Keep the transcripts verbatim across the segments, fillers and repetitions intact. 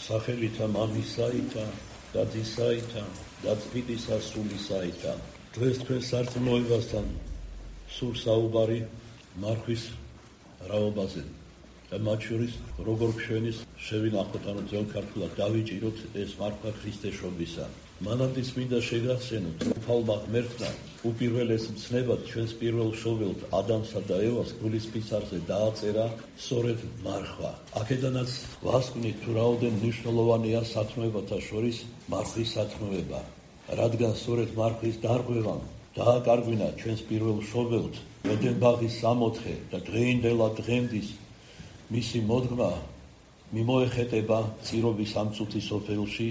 სახელითა მამისაითა და ძისაითა და წმინდისა სულისაითა. დღეს თქვენ სარწმუნოებასთან სულ საუბარი მარხვის რაობაზე და მათ შორის როგორ ჩვენის შევინახოთ, ანუ ძველ ქართულად დავიჭიროთ ეს მარხვა ქრისტეშობისა. მანამდე წმინდა შეგახსენოთ, უფალმა ღმერთმა უპირველეს მცნებად ჩვენს პირველ მშობელთ ადამსა და ევას გულის ფიცარზე დააწერა სწორედ მარხვა. აქედანაც ვასკვნით თუ რაოდენ მნიშვნელოვანია სათნოებათა შორის მარხვის სათნოება, რადგან სწორედ მარხვის დარღვევამ დააკარგვინა ჩვენს პირველ მშობელთ ედენბაღის სამოთხე და დღეინდელა დღემდის მისი მოდგმა მიმოეხეტება წირობის ამ წუთის სოფელში,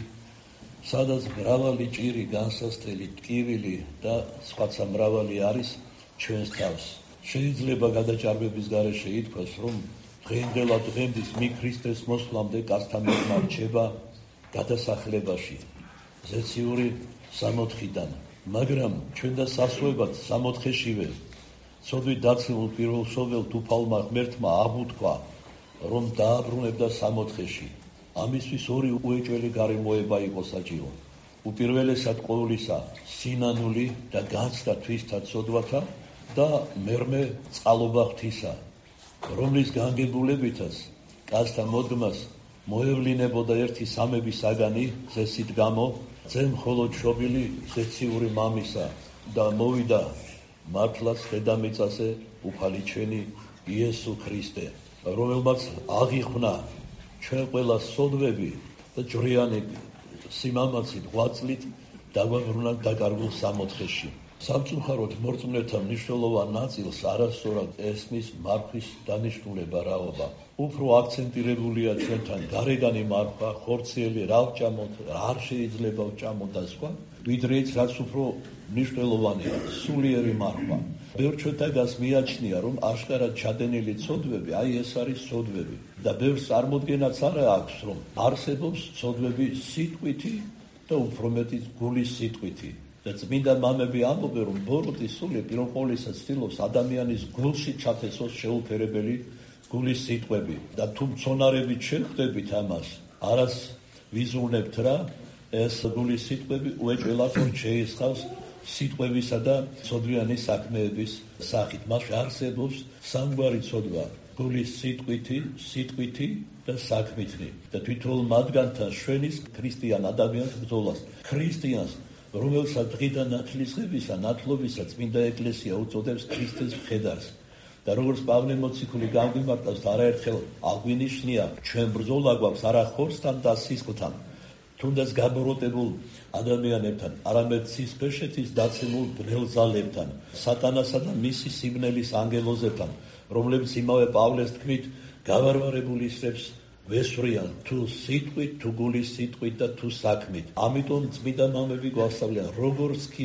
სადაც მრავალი ჭირი, განსასწრელი, ტკივილი და სხვაცა მრავალი არის ჩვენს თავს. შეიძლება გადაჭარბების გარეშე ითქვას, რომ დღეინდელა დღემდის მი ქრისტეს მოსვლამდე კაცთან მოდგმა რჩება გადასახლებაში ზეციური სამოთხიდან, მაგრამ ჩვენ და სასუებად სამოთხეშივე ცოდვით დაცემულ პირველ მშობელთ უფალმა ღმერთმა აღუთქვა, რომ დააბრუნებდა სამოთხეში. ამისთვის ორი უეჭველი გარემოება იყო საჭირო. უპირველესად ყოვლისა სინანული და განცდა თვისთა ცოდვათა და მერმე წყალობა ღვთისა, რომლის განგებულებითაც კაცთა მოდგმას მოევლინებოდა ერთი სამების საგანი ზესით გამო, ძე მხოლოდ შობილი ზეციური მამისა და მოვიდა მართლაც დედამიწაზე უფალი ჩვენი იესო ქრისტე, რომელმაც აღიხვნა ჩვენ ყველა სოდვები და ჯვრიანი სიმამაცით ღვაწლით დაგვაბრუნა დაკარგულ სამოთხეში. სამწუხაროდ მორწმუნეთა მნიშვნელოვან ნაწილს არასწორად ესმის მარხვის დანიშნულება რაობა. უფრო აქცენტირებულია ჩვენთან გარეგანი მარხვა, ხორციელი რა ვჭამოთ, არ შეიძლება ვჭამოთ და სხვა, ვიდრე ის რაც უფრო მნიშვნელოვანია, სულიერი მარხვა. ბევრ ჩვენთაგანს მიაჩნია, რომ აშკარად ჩადენილი ცოდვები, აი ეს არის ცოდვები და ბევრს წარმოდგენაც არა აქვს, რომ არსებობს ცოდვები სიტყვითი და უფრო მეტიც გულის სიტყვითი. და წმინდა მამები ამბობენ, რომ ბოროტი სული პირველ ყოვლისა ცდილობს ადამიანის გულში ჩათესოს შეუფერებელი გულის სიტყვები და თუ მცონარებით შეხვდებით ამას, არას ვიზუნებთ რა, ეს გულის სიტყვები უეჭველად შეისხავს სიტყვებისა და ცოდვიანი საქმეების სახით. მასში არსებობს სამგვარი ცოდვა: გულის სიტყვითი, სიტყვითი და საქმითი და თვითონ მათგანთან შვენის ქრისტიან ადამიანს ბრძოლას. ქრისტიანს, რომელსაც დღიდან ნათლისღებისა, ნათლობისა წმინდა ეკლესია უწოდებს ქრისტეს მხედარს და როგორც პავლე მოციქული გამგვიმარტავს, არაერთხელ აგვინიშნია, ჩვენ ბრძოლა გვაქვს არა ხორცთან და სისხლთან, თუნდაც გაბოროტებულ ადამიანებთან, არამედ სისხლშეთის დაცემულ ბნელძალებთან, სატანასა და მისი სიმბნელის ანგელოზებთან, რომლებიც იმავე პავლეს თქმით გავარვარებულ ისრებს ვესვრიან თუ სიტყვით, თუ გულის სიტყვით და თუ საქმით. ამიტომ წმინდა მამები გვასწავლიან, როგორც კი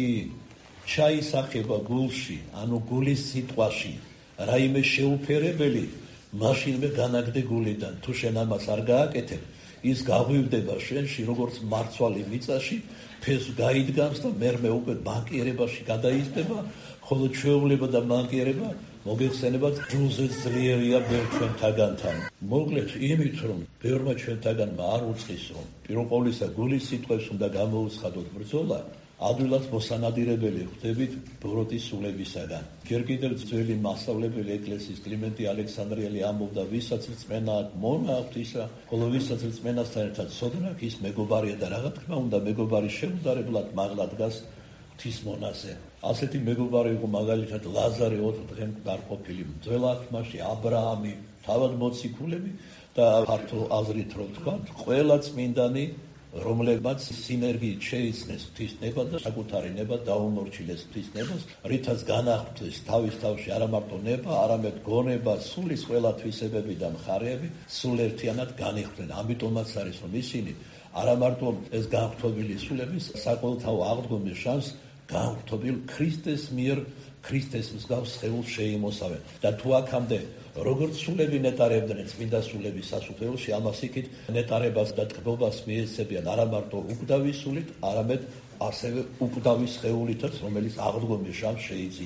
ჩაისახება გულში, ანუ გულის სიტყვაში რაიმე შეუფერებელი, მაშინვე განაგდე გულიდან. თუ შენ ამას არ გააკეთებ, ის გაღვივდება შენში როგორც მარცვალი მიწაში, ფეს გაიდგამს და მერმე უკვე ბანკიერებაში გადაიზრდება, ხოლო ჩვეულება და ბანკიერება მოგეხსენებათ ჯულზე ძლიერია ბევრ ჩვენთაგანთან. მოკლედ იმით, რომ ბევრმა ჩვენთაგანმა არ უწყის, რომ პირველ ყოვლისა გულის სიტყვებს უნდა გამოუცხადოთ ბრძოლა, ადვილად მოსანადირებელი ხვდებით ბოროტის სულებისაგან. ჯერ კიდევ ძველი მასწავლებელი ეკლესიის კლიმენტი ალექსანდრიელი ამბობდა, ვისაც რწმენა აქვს მონა ღვთისა, ხოლო ვისაც რწმენასთან ერთად ცოდნა აქვს, ის მეგობარია და რა თქმა უნდა მეგობარი შეუდარებლად მაღლა დგას ღვთის მონაზე. ასეთი მეგობარი იყო მაგალითად ლაზარე ოთხ დღემ გარყოფილი ძველ აღთქმაში, აბრაამი, თავად მოციქულები და ფართო აზრით რო ვთქვათ, ყველა წმინდანი, რომლებმაც სინერგიით შეიცნეს ღვთის ნება და საკუთარი ნება დაუმორჩილეს ღვთის ნებას, რითაც განახვდეს თავის თავში არა მარტო ნება, არამედ გონება, სულის ყველა თვისებები და მხარეები სულ ერთიანად განიხვდნენ. ამიტომაც არის, რომ ისინი არა მარტო ეს განხთობილი სულების საყოველთაო აღდგომის შანსს განხთობილ ქრისტეს მიერ ქრისტეს მსგავს სხეულს შეიმოსავენ. და თუ აქამდე როგორც სულები ნეტარებდნენ წმინდა სულების სასუფეველში, ამას იქით ნეტარებას და ტკბობას მიეცებიან არა მარტო უკვდავის სულით, არამედ ასევე უკვდავის სხეულითაც, რომელიც აღდგომის შანსს შეიძინეს.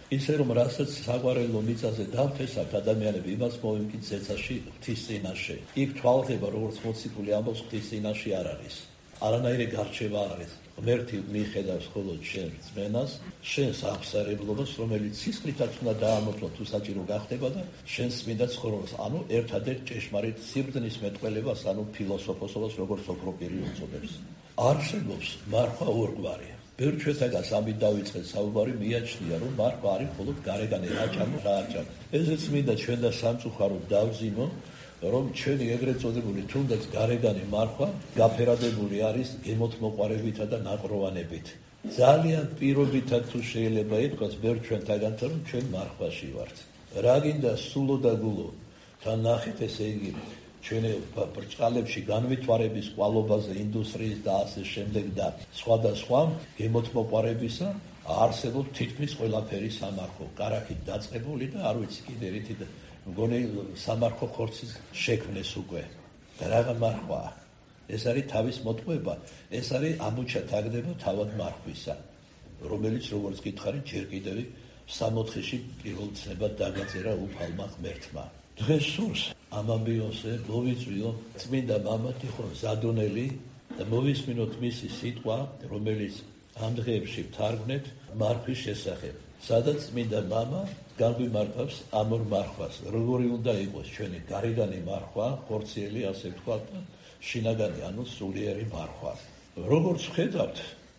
ისე რომ რასაც საგვარელო მიწაზე დავთესავთ, ადამიანები იმას მოვიმკით ზეცაში ღვთის წინაშე. იქ თვალხება, როგორც მოციქული ამბობს, ღვთის წინაშე არ არის. არანაირი გარჩევა არ არის. ღმერთი მიხედავს მხოლოდ შენ რწმენას, შენს აღსარებლობას, რომელიც სისხლითაც უნდა დაამორჩო თუ საჭირო გახდება და შენს წმინდა ცხოვრებას, ანუ ერთადერთ ჭეშმარიტ სიბრძნის მეტყველებას, ანუ ფილოსოფოსობას, როგორც ოქრო პირი უწოდებს. არსებობს მარხვა ორგვარი. ბევრ ჩვენთაგანს ამით დავიწყეთ საუბარი, მიაჩნია, რომ მარხვა არის მხოლოდ გარეგანი რაჭამო რა არჭამო. ესეც მინდა ჩვენ და სამწუხაროდ დავზინო, რომ ჩვენი ეგრეთ წოდებული თუნდაც გარეგანი მარხვა გაფერადებული არის გემოთმოყვარევითა და ნაკროვანებით. ძალიან პირობითად თუ შეიძლება ითქვას ბევრ ჩვენთაგანთან, რომ ჩვენ მარხვაში ვართ. რა გინდა სულო და გულო, თან ნახეთ ესე იგი ჩვენი ბრჭყალებში განვითარების კვალობაზე, ინდუსტრიის და ასე შემდეგ და სხვადასხვა გემოთმოყვარებისა არსებობს თითქმის ყველაფერი სამარხო, კარაქით დაწყებული და არ ვიცი კიდე რითი და მგონი სამარხო ხორცის შექმნეს უკვე. რაღა მარხვაა. ეს არის თავის მოტყუება, ეს არის ამუჩა თაგდება თავად მარხვისა, რომელიც როგორც გითხარი ჯერ კიდევ სამოთხეში პირველ ცნებად დაგაწერა უფალმა ღმერთმა. დღეს სურს ამ ამბიოსზე მოვიწვიო წმინდა მამა ტიხონ ზადონელი და მოვისმინოთ მისი სიტყვა, რომელიც ამ დღეებში ვთარგმნეთ მარხვის შესახებ. სადაც წმინდა მამა განგვიმართავს ამ ორ მარხვას, როგორი უნდა იყოს ჩვენი გარეგანი მარხვა, ხორციელი, ასე ვთქვათ, და შინაგანი, ანუ სულიერი მარხვა. როგორც ხედავთ,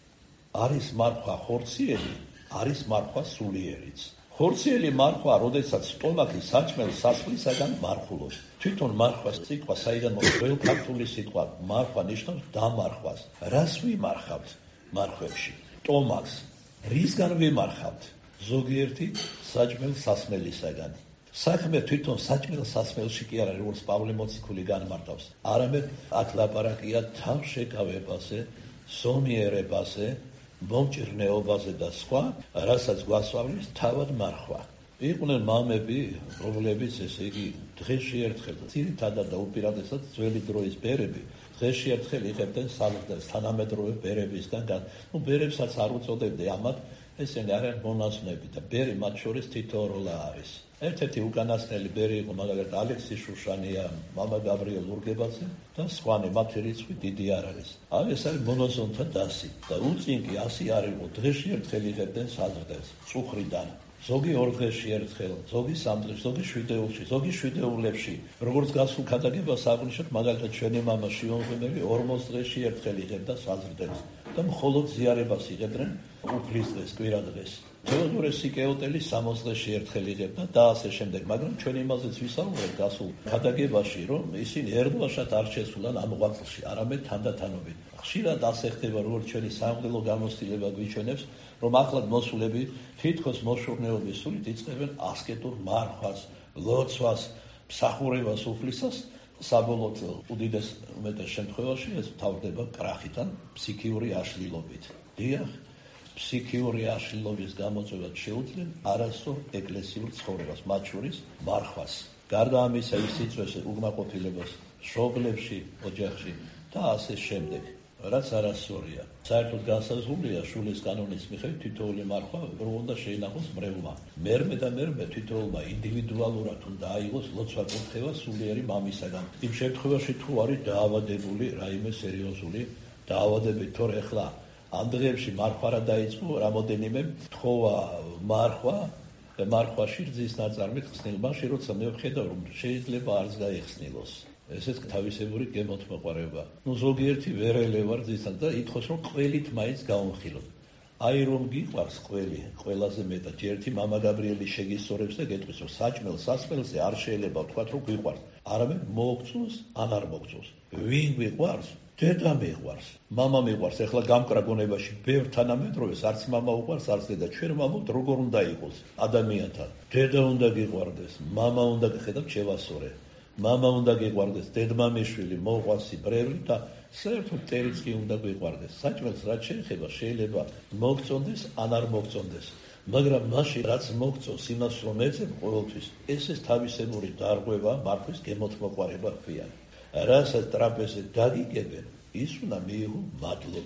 არის მარხვა ხორციელი, არის მარხვა სულიერიც. ხორციელი მარხვა, როდესაც სტომაქი საჭმელს სასხლისაგან მარხულობს. თვითონ მარხვა სიტყვა საიდან მოდის? ძველ ქართული სიტყვა მარხვა ნიშნავს დამარხვას. რას ვიმარხავთ მარხვებში? სტომაქს. რისგან ვიმარხავთ? ზოგიერთი საჭმელ სასმელისაგან. საქმე თვითონ საჭმელ სასმელში კი არ არის, როგორც პავლე მოციქული განმარტავს. არამედ აქ ლაპარაკია თავშეკავებაზე, ზომიერებაზე, მომჭირნეობაზე და სხვა, რასაც გვასწავლის თავად მარხვა. იყვნენ მამები, რომლებიც ესე იგი დღეში ერთხელ, ძირითადად და უპირატესად ძველი დროის ბერები, დღეში ერთხელ იღებდნენ სალდას თანამედროვე ბერებისგან. ნუ ბერებსაც არ უწოდებდი ამათ, ესენი არიან მონაზვნები და ბერი მათ შორის თითოეულა არის. ერთ-ერთი უკანასკნელი ბერი იყო მაგალითად ალექსი შუშანია, მამა გაბრიელ ურგებაძე და სხვანი, მათი რიცხვი დიდი არ არის. აი ეს არის მონაზონთა დასი და უწინ კი ასე არ იყო, დღეში ერთხელ იღებდნენ საზრდას წუხრიდან. ზოგი ორ დღეში ერთხელ, ზოგი სამ დღეში, ზოგი შვიდეულში, ზოგი შვიდეულებში. როგორც გასულ ქადაგებას აღვნიშნოთ, მაგალითად ჩვენი მამა შიონ ღმერი ორმოც დღეში ერთხელ იღებდა საზრდას და მხოლოდ ზიარებას იღებდნენ უფლის დღეს, კვირა დღეს. თეოდორე სიკეოტელი სამოც დღეში ერთხელ იღებდა და ასე შემდეგ, მაგრამ ჩვენ იმაზეც ვისაუბრეთ გასულ ქადაგებაში, რომ ისინი ერთგვარად არ შესულან ამ ღვაწლში, არამედ თანდათანობით. ხშირად ასე ხდება, როგორც ჩვენი სამღვდელო გამოცდილება გვიჩვენებს, რომ ახლად მოსულები თითქოს მოშურნეობის სულით იწყებენ ასკეტურ მარხვას, ლოცვას, მსახურებას უფლისას, საბოლოოდ უდიდეს უმეტეს შემთხვევაში ეს თავდება კრახით ან ფსიქიური აშლილობით. დიახ, ფსიქიური აშლილობის გამოწვევად შეუძლიათ არასწორ ეკლესიურ ცხოვრებას, მათ შორის მარხვას. გარდა ამისა ის იწვევს უკმაყოფილებას მშობლებში, ოჯახში და ასე შემდეგ. რაც არასწორია. საერთოდ განსაზღვრულია შულის კანონის მიხედვით თითოეული მარხვა რო უნდა შეინახოს მრევლმა. მერმე და მერმე თითოეულმა ინდივიდუალურად უნდა აიღოს ლოცვა კურთხევა სულიერი მამისაგან. იმ შემთხვევაში თუ არის დაავადებული რაიმე სერიოზული დაავადებით, თორე ახლა ამ დღეებში მარხვა რა დაიწყო, რამოდენიმე თხოვა მარხვა და მარხვაში რძის ნაწარმით ხსნილ, მაშინ როცა მე ვხედავ, რომ შეიძლება არც გაიხსნილოს. ესეც თავისებური გემოთმოყვარეობა. ნუ ზოგიერთი ვერ ელევა რძისთან და ითხოვს, რომ ყველით მაინც გავამხილოთ. აი რომ გიყვარს ყველი, ყველაზე მეტად ერთი მამა გაბრიელი შეგისწორებს და გეტყვის, რომ საჭმელ სასმელზე არ შეიძლება ვთქვათ, რომ გიყვარს, არამედ მოგწონს ან არ მოგწონს. ვინ გიყვარს? დედა მიყვარს, მამა მიყვარს. ეხლა გამკრა გონებაში ბევრ თანამედროვეს არც მამა უყვარს, არც დედა. ჩვენ ვამბობთ როგორ უნდა იყოს ადამიანთან. დედა უნდა გიყვარდეს, მამა უნდა გხედავთ შევასწორე. მამა უნდა გიყვარდეს, დედმამიშვილი, მოყვასი, ბრევრი და საერთოდ ტერიც კი უნდა გიყვარდეს. საჭმელს რაც შეეხება, შეიძლება მოგწონდეს ან არ მოგწონდეს. მაგრამ მაშინ რაც მოგწონს, იმას რომ ეძებ ყოველთვის, ეს ეს თავისებური დარღვევა, მარხვის გემოთმოყვარება ქვია. რასაც ტრაპეზზე დაგიგებენ, ის უნდა მიიღო მადლობით.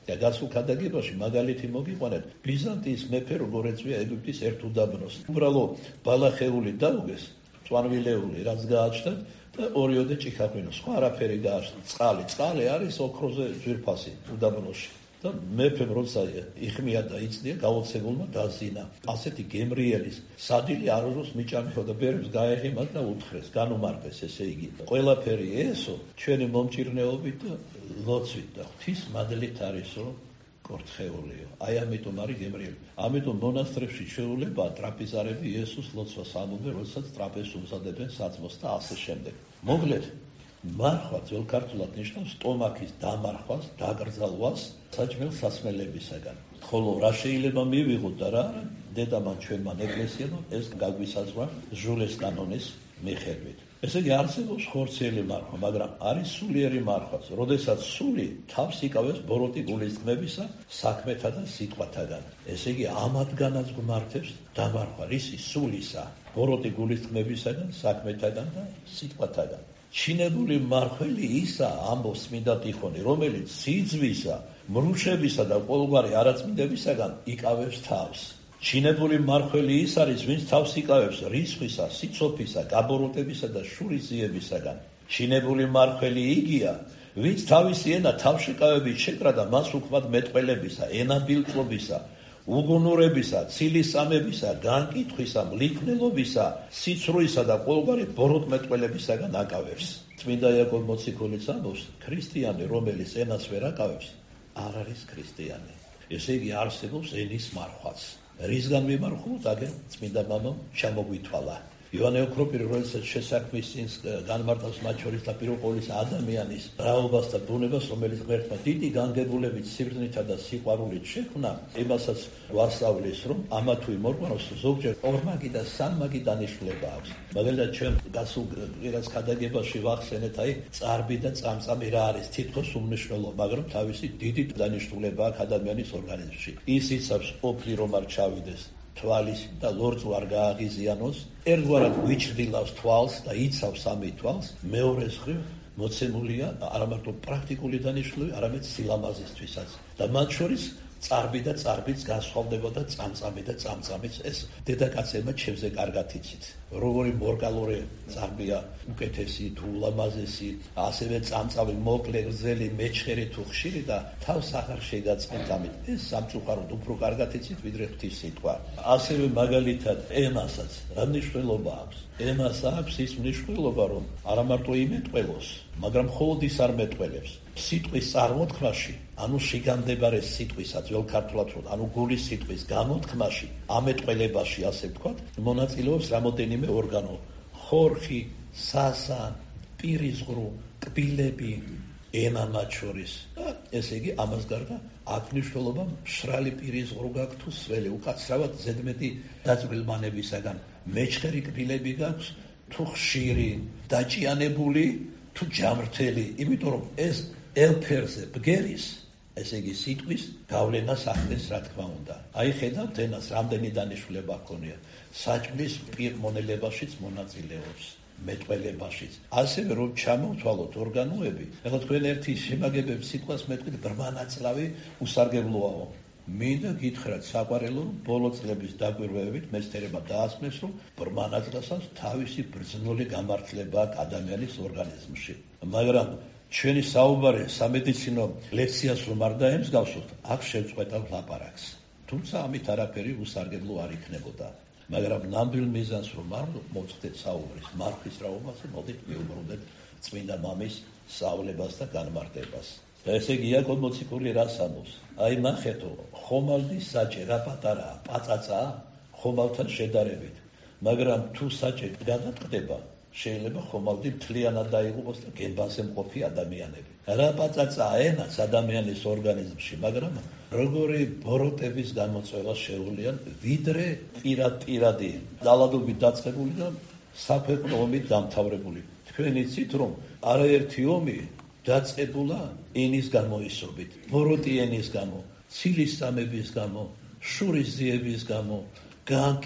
და გასულ ქადაგებაში მაგალითი მოგიყვანეთ ბიზანტიის მეფე როგორ ეწვია ეგვიპტის ერთ უდაბნოს. უბრალო ბალახეული დაუგეს, წვანვილეული რაც გააჩნდათ და ორიოდე ჭიქაქვინო, სხვა არაფერი გააჩნდა. წყალი, წყალი არის ოქროზე ძვირფასი უდაბნოში. და მეფემ როცა იხმია და იცნია, გაოცებულმა დაზინა. ასეთი გემრიელის სადილი არ უზოს მიჭამხო და ბერებს გაეღიმა და უთხრეს, განუმარხეს, ესე იგი. ყველაფერი ესო ჩვენი მომჭირნეობით და ლოცვით და ღვთის მადლით არისო კორთხეულიო. აი ამიტომ არის გემრიელი. ამიტომ მონასტრებში შეულებაა ტრაპეზარები იესოს ლოცვას ამბობენ, როდესაც ტრაპეზს უმზადებენ საძმოს და ასე შემდეგ. მოკლედ, მარხვა ძველ ქართულად ნიშნავს სტომაქის დამარხვას, დაგრძალვას საჭმელ სასმელებისაგან. ხოლო რა შეიძლება მივიღოთ და რა არა, დედამან ჩვენმა ეკლესიამ ეს გაგვისაზღვრა ჟულეს კანონის მიხედვით. ესე იგი არსებობს ხორციელი მარხვა, მაგრამ არის სულიერი მარხვაც, როდესაც სული თავს იკავებს ბოროტი გულისწყმებისა, საქმეთა და სიტყვათაგან. ესე იგი ამათგანაც გვმართებს დამარხვა, რისი სულისა, ბოროტი გულისწყმებისაგან, საქმეთაგან და სიტყვათაგან. ჩინებული მარხველი ისა, ამბობს წმინდა ტიხონი, რომელიც სიძვისა, მრუშებისა და ყოველგვარი არაწმინდებისაგან იკავებს თავს. ჩინებული მარხველი ის არის, ვინც თავს იკავებს რისხვისა, სიცოფისა, გაბოროტებისა და შურისძიებისაგან. ჩინებული მარხველი იგია, ვინც თავისი ენა თავშეკავებით შეკრა და მას უქმად მეტყველებისა, ენაბილწლობისა, უგუნურებისა, ცილისამებისა, განკითხვისა, მლიქნელობისა, სიცრუისა და ყოველგვარი ბოროტმეტყველებისაგან აკავებს. წმინდა იაკობ მოციქულიც ამბობს, ქრისტიანი, რომელიც ენას ვერ აკავებს, არ არის ქრისტიანი. ესე იგი არსებობს ენის მარხვაც. რისგან მიმარხულოთ, აგერ წმინდა მამამ ჩამოგვითვალა. ივანე ოქროპირი, როდესაც შესაქმის წინს განმარტავს მათ შორის და პირველ ყოვლისა ადამიანის რაობას და ბუნებას, რომელიც ღმერთმა დიდი განგებულებით, სიბრძნითა და სიყვარულით შექმნა, იმასაც ვასწავლის, რომ ამა თუ იმ ორგანოს ზოგჯერ ორმაგი და სამმაგი დანიშნულება აქვს. მაგალითად, ჩვენ გასულ კვირას ქადაგებაში ვახსენეთ, აი, წარბი და წამწამი რა არის, თითქოს უმნიშვნელო, მაგრამ თავისი დიდი დანიშნულება აქვს ადამიანის ორგანიზმში. ის იცავს ოფლი რომ არ ჩავიდეს თვალის და ლორწო არ გააღიზიანოს, ერთგვარად გვიჩრდილავს თვალს და იცავს ამით თვალს, მეორეს მხრივ მოცემულია არა მარტო პრაქტიკული დანიშნულება, არამედ სილამაზისთვისაც. და მათ შორის წარბი და წარბიც განსხვავდებოდა წამწამი და წამწამიც. ეს დედაკაცებმა ჩემზე კარგად იცით. როგორი მორკალორი წარბია უკეთესი თუ ულამაზესი, ასევე წამწამი მოკლე, გრძელი, მეჩხერი თუ ხშირი და თავს აღარ შეგაწყენთ ამით. ეს სამწუხაროდ უფრო კარგად იცით ვიდრე ღვთის სიტყვა. ასევე მაგალითად ენასაც რა მნიშვნელობა აქვს? ენას აქვს ის მნიშვნელობა, რომ არა მარტო იმეტყველოს, მაგრამ მხოლოდ ის არ მეტყველებს. სიტყვის წარმოთქმაში, ანუ შიგანდებარე სიტყვისა, ძველ ქართულად ვთქვათ, ანუ გულის სიტყვის გამოთქმაში, ამეტყველებაში, ასე ვთქვათ, მონაწილეობს რამოდენიმე ორგანო: ხორხი, სასა, პირისღრუ, კბილები, ენა მათ შორის. ესე იგი, ამას გარდა აქ მნიშვნელობა მშრალი პირისღრუ გაქვს თუ სველი, უკაცრავად ზედმეტი დაწვრილმანებისაგან. მეჩხერი კბილები გაქვს თუ ხშირი, დაჭიანებული თუ ჯამრთელი, იმიტომ რომ ეს ელფერზე ბგერის, ესე იგი სიტყვის გავლენას ახდენს, რა თქმა უნდა. აი ხედავთ ენას რამდენი დანიშნულება ჰქონია. საჭმლის პირმონელებაშიც მონაწილეობს, მეტყველებაშიც. ასევე რომ ჩამოვთვალოთ ორგანოები, ეხლა თქვენ ერთი შემაგებებს სიტყვას მეტყვით ბრმანაწლავი უსარგებლოაო. მინდა გითხრათ საყვარელო, ბოლო წლების დაკვირვებით მეცნიერება დაასმეს, რომ ბრმანაწლასაც თავისი ბრძნული გამართლება აქვს ადამიანის ორგანიზმში. მაგრამ ჩვენი საუბარი სამედიცინო ლექციას რომ არ დაემსგავსოთ, აქ შევწყვეტავ ლაპარაკს. თუმცა ამით არაფერი უსარგებლო არ იქნებოდა. მაგრამ ნამდვილ მიზანს რომ არ მოხდეთ საუბრის მარხვის რაობაზე, მოდით მივუბრუნდეთ წმინდა მამის სწავლებას და განმარტებას. და ესე იგი იაკობ მოციქული რას ამბობს? აი ნახეთო, ხომალდი საჭე რა პატარაა, პაწაწაა ხომალთან შედარებით, მაგრამ თუ საჭე გადატყდება, შეიძლება ხომალდი მთლიანად დაიღუპოს და გემბანზე მყოფი ადამიანები. რა პაწაწაა ენაც ადამიანის ორგანიზმში, მაგრამ როგორი ბოროტების გამოწვევა შეუძლია, ვიდრე პირად-პირადი დალადობით დაწყებული და საქვეყნო ომით დამთავრებული. თქვენ იცით, რომ არაერთი ომი დაწყებულა ენის გამოისობით, ბოროტი ენის გამო, ცილისწამების გამო, შურისძიების გამო,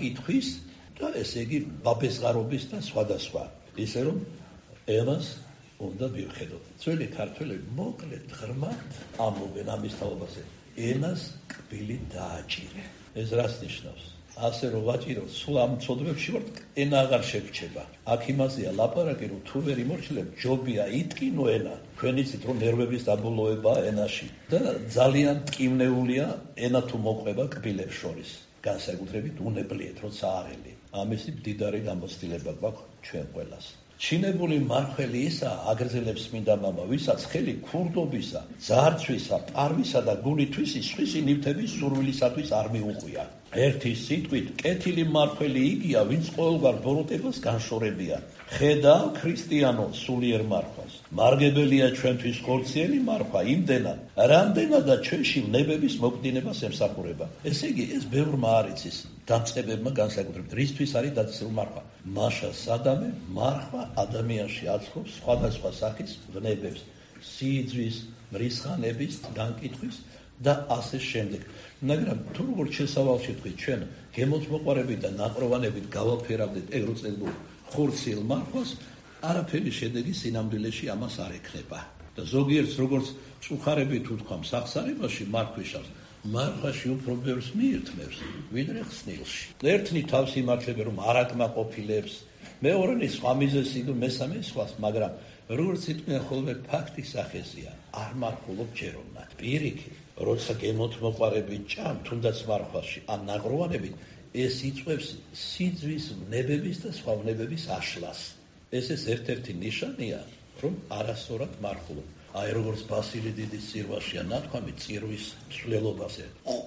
განკითხვის და ესე იგი ბაბესღარობის და სხვადასხვა. ისე რომ ენას უნდა მივხედოთ. ძველი ქართველები მოკლედ ღრმად ამბობენ ამის თაობაზე. ენას კბილი დააჭირე. ეს რას ნიშნავს? ასე რომ ვაჭიროთ, სულ ამ ცოდვებში ვართ, ენა აღარ შეგვჩება. აქ იმაზეა ლაპარაკი, რომ თუ ვერ იმორჩილებ, ჯობია იტკინო ენა. თქვენ იცით, რომ ნერვების დაბოლოებაა ენაში და ძალიან ტკივნეულია ენა თუ მოყვება კბილებს შორის. განსაკუთრებით უნებლიეთ, როცა არელი. ამისი მდიდარი გამოცდილება გვაქვს ჩვენ ყველას. ჩინებული მმართველი ისაა, აგრძელებს წმინდა მამა, ვისაც ხელი ქურდობისა, ძარცვისა, პარვისა და გულითვისი სხვისი ნივთების სურვილისათვის არ მიუყვია. ერთი სიტყვით, კეთილი მმართველი იგია, ვინც ყოველგვარ ბოროტებას განშორებია. ხედავ ქრისტიანო სულიერ მარხვას. მარგებელია ჩვენთვის ხორციელი მარხვა იმდენად, რამდენადაც ჩვენში ვნებების მოკდინებას ემსახურება. ესე იგი, ეს ბევრმა არ იცის, დამწყებებმა განსაკუთრებით, რისთვის არის დაწესებული მარხვა. მაშა სადამე მარხვა ადამიანში აწყობს სხვადასხვა სახის ვნებებს, სიძვის, მრისხანების, განკითხვის და ასე შემდეგ. მაგრამ თუ როგორც შესავალში თქვით, ჩვენ გემოწმოყვარებით და ნაპროვანებით გავაფერავდეთ ევროწელურ ხორციელ მარხვას, არაფერი შედეგი სინამდვილეში ამას არ ექნება. და ზოგიერთს როგორც წუხარები თუ თქვა სახსარებაში მარხვიშავს, მარხვაში უფრო ბევრს მიირთმევს, ვიდრე ხსნილში. ერთნი თავს იმართლება, რომ არ აკმაყოფილებს, მეორენი სხვა მიზეზი და მესამე სხვას, მაგრამ როგორც იტყვიან ხოლმე ფაქტის სახეზია, არ მარხულობ ჯეროვნად. პირიქით, როცა გემოწმოყვარებით ჭამ, თუნდაც მარხვაში, ან ნაღროვანებით, ეს იწვევს სიძვის ვნებების და სხვა ვნებების აშლას. ეს ეს ერთ-ერთი ნიშანია, რომ არასწორად მარხულობ. აი როგორც ბასილი დიდის წირვაშია ნათქვამი წირვის მსვლელობაზე.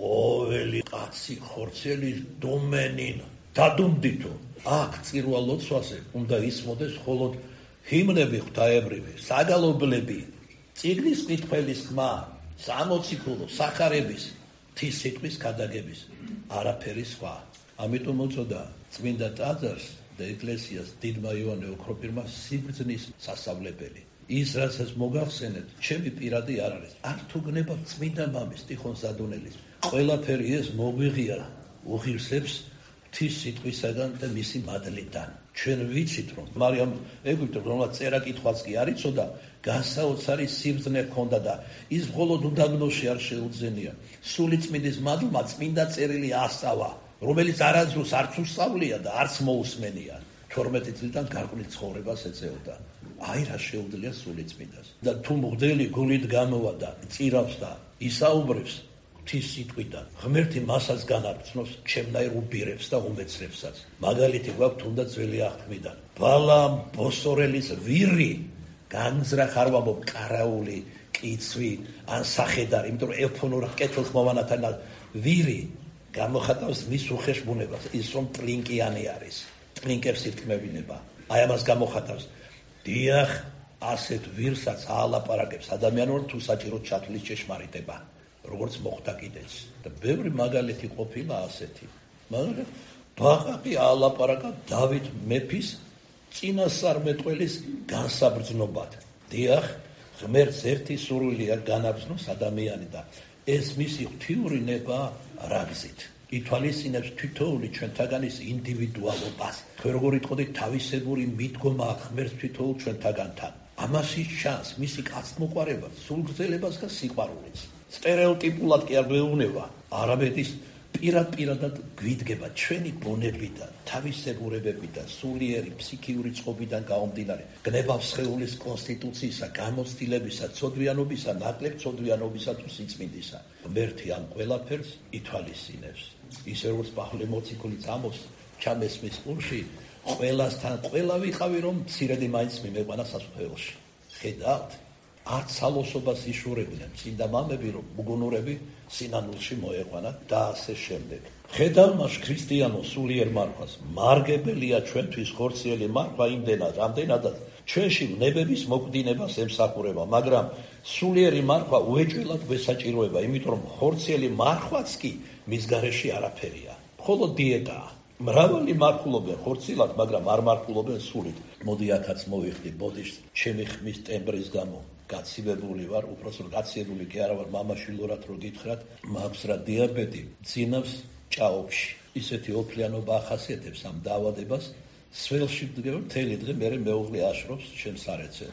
ყოველი კაცი ხორცელი დომენინ დადუმდითო. აქ წირვა ლოცვაზე უნდა ისმოდეს მხოლოდ ჰიმნები ღვთაებრივი, საგალობლები, წიგნის კითხველის ხმა, სამოციქულო, სახარების, ღვთის სიტყვის ქადაგების, არაფერი სხვა. ამიტომ მოწოდა წმინდა ტაძარს და ეკლესიას დიდმა იოანე ოქროპირმა სიბრძნის სასწავლებელი. ის რასაც მოგახსენეთ, ჩემი პირადი არ არის. არ თუ გნებავ წმინდა მამის, ტიხონ ზადუნელის. ყველაფერი ეს მოგვიღია უღირსებს ღვთის სიტყვისაგან და მისი მადლიდან. ჩვენ ვიცით, რომ მარიამ ეგვიპტე, რომელსაც წერა კითხვაც კი არ იცოდა, განსაოცარი სიბრძნე ჰქონდა და ის მხოლოდ უდაბნოში არ შეუძენია. სულიწმინდის მადლმა წმინდა წერილი ასწავა, რომელიც არასდროს არც უსწავლია და არც მოусმენია. თორმეტი წლიდან გარკვეულ ცხოვრებას ეწეოდა. აი რა შეუძლია სულიწმინდას. და თუ მღვდელი გულით გამოვა და წირავს და ისაუბრებს ღვთის სიტყვიდან, ღმერთი მასას განარწმოს ჩემნაირ უბირებს და უმეცრებსაც. მაგალითი გვაქვს თუნდაც ძველი აღთქმიდან. ბალამ ბოსორელის ვირი განზრა ხარ ვამბობ კარაული, კიცვი ან სახედარი, იმიტომ რომ ელფონურად კეთილხმოვანათან ვირი გამოხატავს მის უხეშბუნებას, ის რომ ტრინკიანი არის. ტრინკებს ირთმევინება. აი ამას გამოხატავს. დიახ, ასეთ ვირსაც აალაპარაკებს ადამიანურად თუ საჭიროდ ჩათვლის ჭეშმარიტება, როგორც მოხდა კიდეც. და ბევრი მაგალითი ყოფილა ასეთი. მაგრამ ბაყაყი აალაპარაკა დავით მეფის წინასწარმეტყველის განსაბრძნობად. დიახ, ღმერთს ერთი სურვილია განაბრძნოს ადამიანი და ეს მისი ღვთიური ნება რა გზით ითვალისწინებს თითოეული ჩვენთაგანის ინდივიდუალობას. თქვენ როგორ იტყოდით, თავისებური მიდგომა აქვს ღმერთს თითოეულ ჩვენთაგანთან. ამაში ჩანს მისი კაცთმოყვარება, სულგრძელებას და სიყვარულიც. სტერეოტიპულად კი არ გვეუბნება, არამედ ის პირად-პირადად გვიდგება ჩვენი ბუნებიდან, თავისებურებებიდან, სულიერი ფსიქიური წყობიდან გამომდინარე, გნებავს სხეულის კონსტიტუციისა, გამოცდილებისა, ცოდვიანობისა, ნაკლებ ცოდვიანობისა თუ სიწმინდისა. ღმერთი ამ ყველაფერს ითვალისწინებს. ისე როგორც პავლე მოციქულიც ამბობს ჩამესმის ყურში, ყველასთან ყველა ვიყავი, რომ მცირედი მაინც მიმეყვანა სასუფეველში. ხედავთ, არც სალოსობას იშურებდნენ წმინდა მამები, რომ უგუნურები სინანულში მოეყვანათ და ასე შემდეგ. ხედავ მას ქრისტიანო სულიერ მარხვას, მარგებელია ჩვენთვის ხორციელი მარხვა იმდენად, რამდენადაც ჩვენში ვნებების მოკდინებას ემსახურება, მაგრამ სულიერი მარხვა უეჭველად გვესაჭიროება, იმიტომ რომ ხორციელი მარხვაც კი მის გარეში არაფერია, მხოლოდ დიეტაა. მრავალი მარხულობენ ხორციელად, მაგრამ არ მარხულობენ სულით. მოდი აქაც მოვიხდი ბოდიშს ჩემი ხმის ტემბრის გამო. გაცივებული ვარ, უпроსტ გაცივებული კი არა ვარ, მამაშვილურად რო გითხრათ, მაქვს რა დიაბეტი, ძინავს ჭაობში. ისეთი ოფლიანობა ახასიათებს ამ დაავადებას, სველში დგება მთელი დღე, მერე მეუღლე აშრობს ჩემს სარეცელს.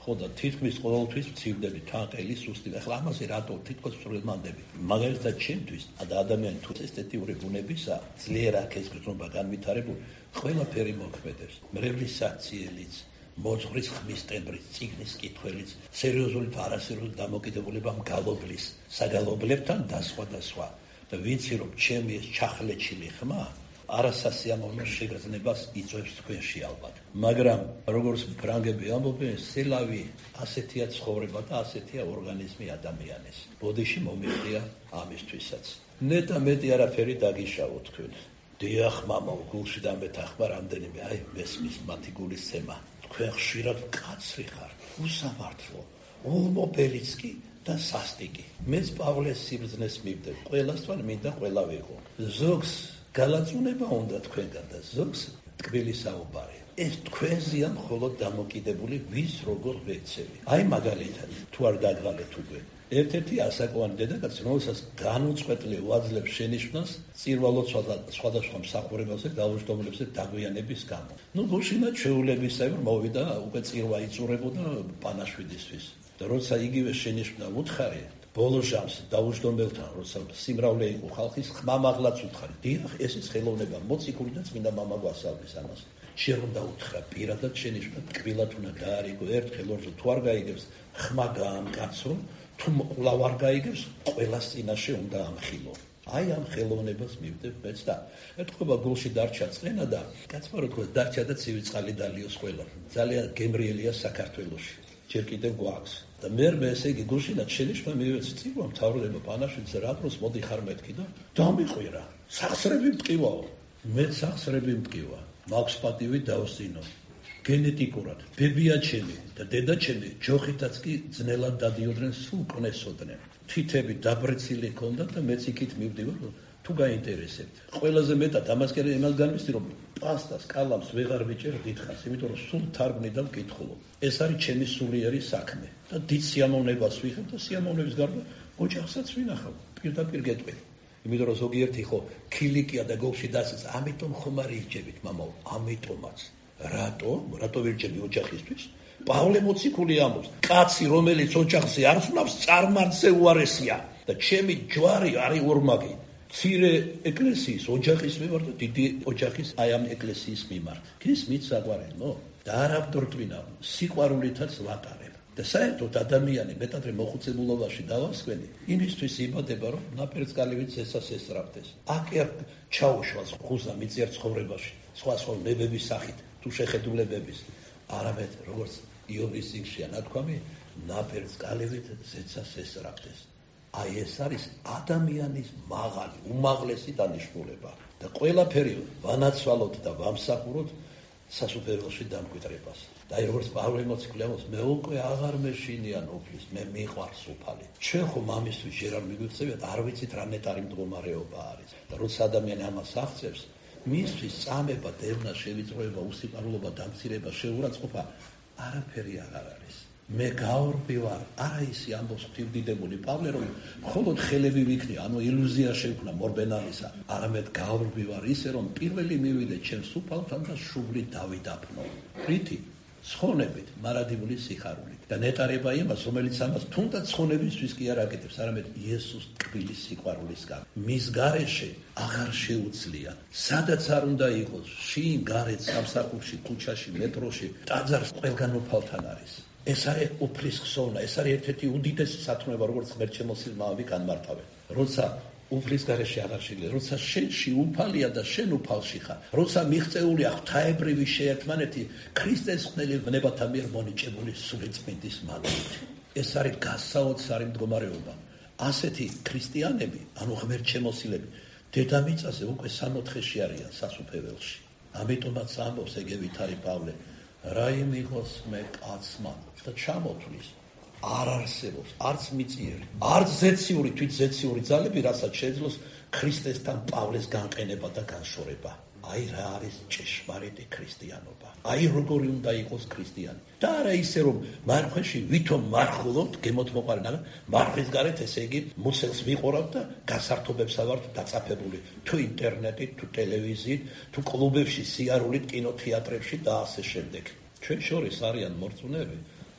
ხო და თითქმის ყოველთვის მცირდები თანყელი სუსტი. ახლა ამაზე რატო თითქოს სრულმანდები. მაგალითად ჩემთვის და ადამიანი თუ ესთეტიური ბუნებისა ძლიერ აქ ეს გრძნობა განვითარებული ყველაფერი მოქმედებს. მრევლის საციელიც, მოძღვრის ხმის ტემბრიც, წიგნის კითხველიც, სერიოზული და არასერიოზული დამოკიდებულება მგალობლის, საგალობლებთან და სხვა და სხვა. და ვიცი რომ ჩემი ეს ჩახლეჩილი ხმა არასასიამოვნო შეგრძნებას იწვევს თქვენში ალბათ. მაგრამ როგორც ფრანგები ამბობენ, სელავი ასეთია ცხოვრება და ასეთია ორგანიზმი ადამიანის. ბოდიში მომიხდია ამისთვისაც. ნეტა მეტი არაფერი დაგიშავო თქვენ. დიახ, მამა, გულში დამეთახმა რამდენიმე, აი, მესმის მათი გულის ცემა. თქვენ ხშირად კაცრი ხართ, უსამართლო, ულმობელიც კი და სასტიკი. მეც პავლეს სიბრძნეს მივდებ, ყველასთან მინდა ყველა ვიყო. ზოგს გალაწუნება უნდა თქვენგან და ზოგს ტკბილი საუბარი. ეს თქვენზეა მხოლოდ დამოკიდებული ვის როგორ ვეცევი. აი მაგალითად, თუ არ დაგვალეთ უკვე. ერთ-ერთი ასაკოვანი დედაკაცი, რომელსაც განუწყვეტლი უაძლებს შენიშვნას წირვალოცვა და სხვადასხვა მსახურებებზე დაუჯდომლებზე დაგვიანების გამო. ნუ გუშინად ჩვეულებისებრ მოვიდა უკვე წირვა იწურებოდა პანაშვიდისთვის. და როცა იგივე შენიშვნა უთხარი, ბოლო ჟამს დაუჯდომელთან, როცა სიმრავლე იყო ხალხის, ხმამაღლაც უთხარი. დიახ, ესეც ხელოვნება მოციქული და წმინდა მამა გვასწავლის ამას. შენ რომ დაუთხრა პირადად შენიშვნა ტკბილად უნდა დაარიგო ერთხელ ორჯერ თუ არ გაიგებს ხმა გაამკაცრო თუ კვლავ არ გაიგებს ყველას წინაშე უნდა ამხილო. აი ამ ხელოვნებას მივდებ მეც და ეთქობა გულში დარჩა წენა და კაცმა რო თქვა დარჩა და ცივი წყალი დალიოს ყველა. ძალიან გემრიელია საქართველოში. ჯერ კიდევ გვაქვს. და მე მე ესე იგი გულშინაც შენიშვნა მივეცი წიგვა მთავრდება პანაშვიდზე რა დროს მოდი ხარ მეთქი და დამიყვირა. სახსრები მტკივაო. მე სახსრები მტკივა. მაქვს პატივი დავსინო. გენეტიკურად ბებია ჩემი და დედა ჩემი ჯოხითაც კი ძნელად დადიოდნენ სულ კნესოდნენ. თითები დაბრეცილი ჰქონდათ და მეც იქით მივდივარ თუ გაინტერესებთ. ყველაზე მეტად ამას კი იმას განვისწრი რომ პასტას კალამს ვეღარ ვიჭერ დიდხანს, იმიტომ რომ სულ თარგმნი და მკითხულობ. ეს არის ჩემი სულიერი საქმე და დიდ სიამოვნებას ვიღებ და სიამოვნების გარდა ოჯახსაც ვინახავ. პირდაპირ გეტყვი. იმიტომ რომ ზოგიერთი ხო ქილიკია და გულში დასის, ამიტომ ხომ არ ირჩევით მამაო, ამიტომაც. რატო? რატო ვირჩევი ოჯახისთვის? პავლე მოციქული ამბობს, კაცი რომელიც ოჯახზე არ ცნობს, წარმართზე უარესია და ჩემი ჯვარი არის ორმაგი. მცირე ეკლესიის ოჯახის მიმართ და დიდი ოჯახის აი ამ ეკლესიის მიმართ. გესმით საყვარელო? და არა ვდორტვინა, სიყვარულითაც ვატარებ. და საერთოდ ადამიანი მეტადრე მოხუცებულობაში დავასვენი, იმისთვის იბადება, რომ ნაპერწკალივით ზესას ესწრაფდეს. აქ არ ჩაუშვას ხუზა მიწიერ ცხოვრებაში, სხვა სხვა ნებების სახით, თუ შეხედულებების, არამედ როგორც იოვის წიგნშია ნათქვამი, ნაპერწკალივით ზესას ესწრაფდეს. აი ეს არის ადამიანის მაღალი, უმაღლესი დანიშნულება და ყველაფერი ვანაცვალოთ და ვამსახუროთ სასუფეველში დამკვიდრებას. და აი როგორც პავლე მოციქული ამბობს, მე უკვე აღარ მეშინიან უფლის, მე მიყვარს უფალი. ჩვენ ხომ ამისთვის ჯერ არ მიგვიქცევიათ, არ ვიცით რა ნეტარი მდგომარეობა არის. და როცა ადამიანი ამას აღწევს, მისთვის წამება, დევნა, შევიწროება, უსიყვარულობა, დამცირება, შეურაცხყოფა არაფერი აღარ არის. მე გაორბი ვარ, არა ისი ამბობს ღვთისმდიდებული პავლე, რომ მხოლოდ ხელები ვიქნი, ანუ ილუზია შევქნა მორბენალისა, არამედ გაორბი ვარ ისე, რომ პირველი მივიდე ჩემს უფალთან და შუბლი დავიდაფნო. რითი? ცხონებით, მარადიული სიხარულით. და ნეტარება იმას, რომელიც ამას თუნდაც ცხონებისთვის კი არ აკეთებს, არამედ იესოს ტკბილის სიყვარულის გამო. მის გარეშე აღარ შეუძლია. სადაც არ უნდა იყოს, შინ, გარეთ, სამსახურში, ქუჩაში, მეტროში, ტაძარს ყველგან უფალთან არის. ეს არის უფლის ხსოვნა, ეს არის ერთ-ერთი უდიდესი სათნოება, როგორც ღმერთშემოსილმავები განმართავენ. როცა უფლის გარეშე აღარ შეიძლება, როცა შენში უფალია და შენ უფალში ხარ, როცა მიღწეულია ღვთაებრივი შეერთმანეთი ქრისტეს ხნელი ვნებათა მიერ მონიჭებული სული წმინდის მაგალითი. ეს არის გასაოცარი მდგომარეობა. ასეთი ქრისტიანები, ანუ ღმერთშემოსილები, დედამიწაზე უკვე სამოთხეში არიან სასუფეველში. ამიტომაც ამბობს ეგევით არის პავლე, რა იმიღოს მე კაცმა და ჩამოთვლის. არ არსებობს, არც მიწიერი, არც ზეციური, თვით ზეციური ძალები, რასაც შეძლოს ქრისტესთან პავლეს განყენება და განშორება. აი რა არის ჭეშმარიტი ქრისტიანობა. აი როგორი უნდა იყოს ქრისტიანი. და არა ისე რომ მარხვეში ვითომ მარხულობთ, გემოთ მოყარენ, მარხვის გარეთ ესე იგი მუცელს ვიყორავთ და გასართობებსა ვართ დაწაფებული. თუ ინტერნეტით, თუ ტელევიზიით, თუ კლუბებში, სიარულით, კინოთეატრებში და ასე შემდეგ. ჩვენ შორის არიან მორწმუნეები,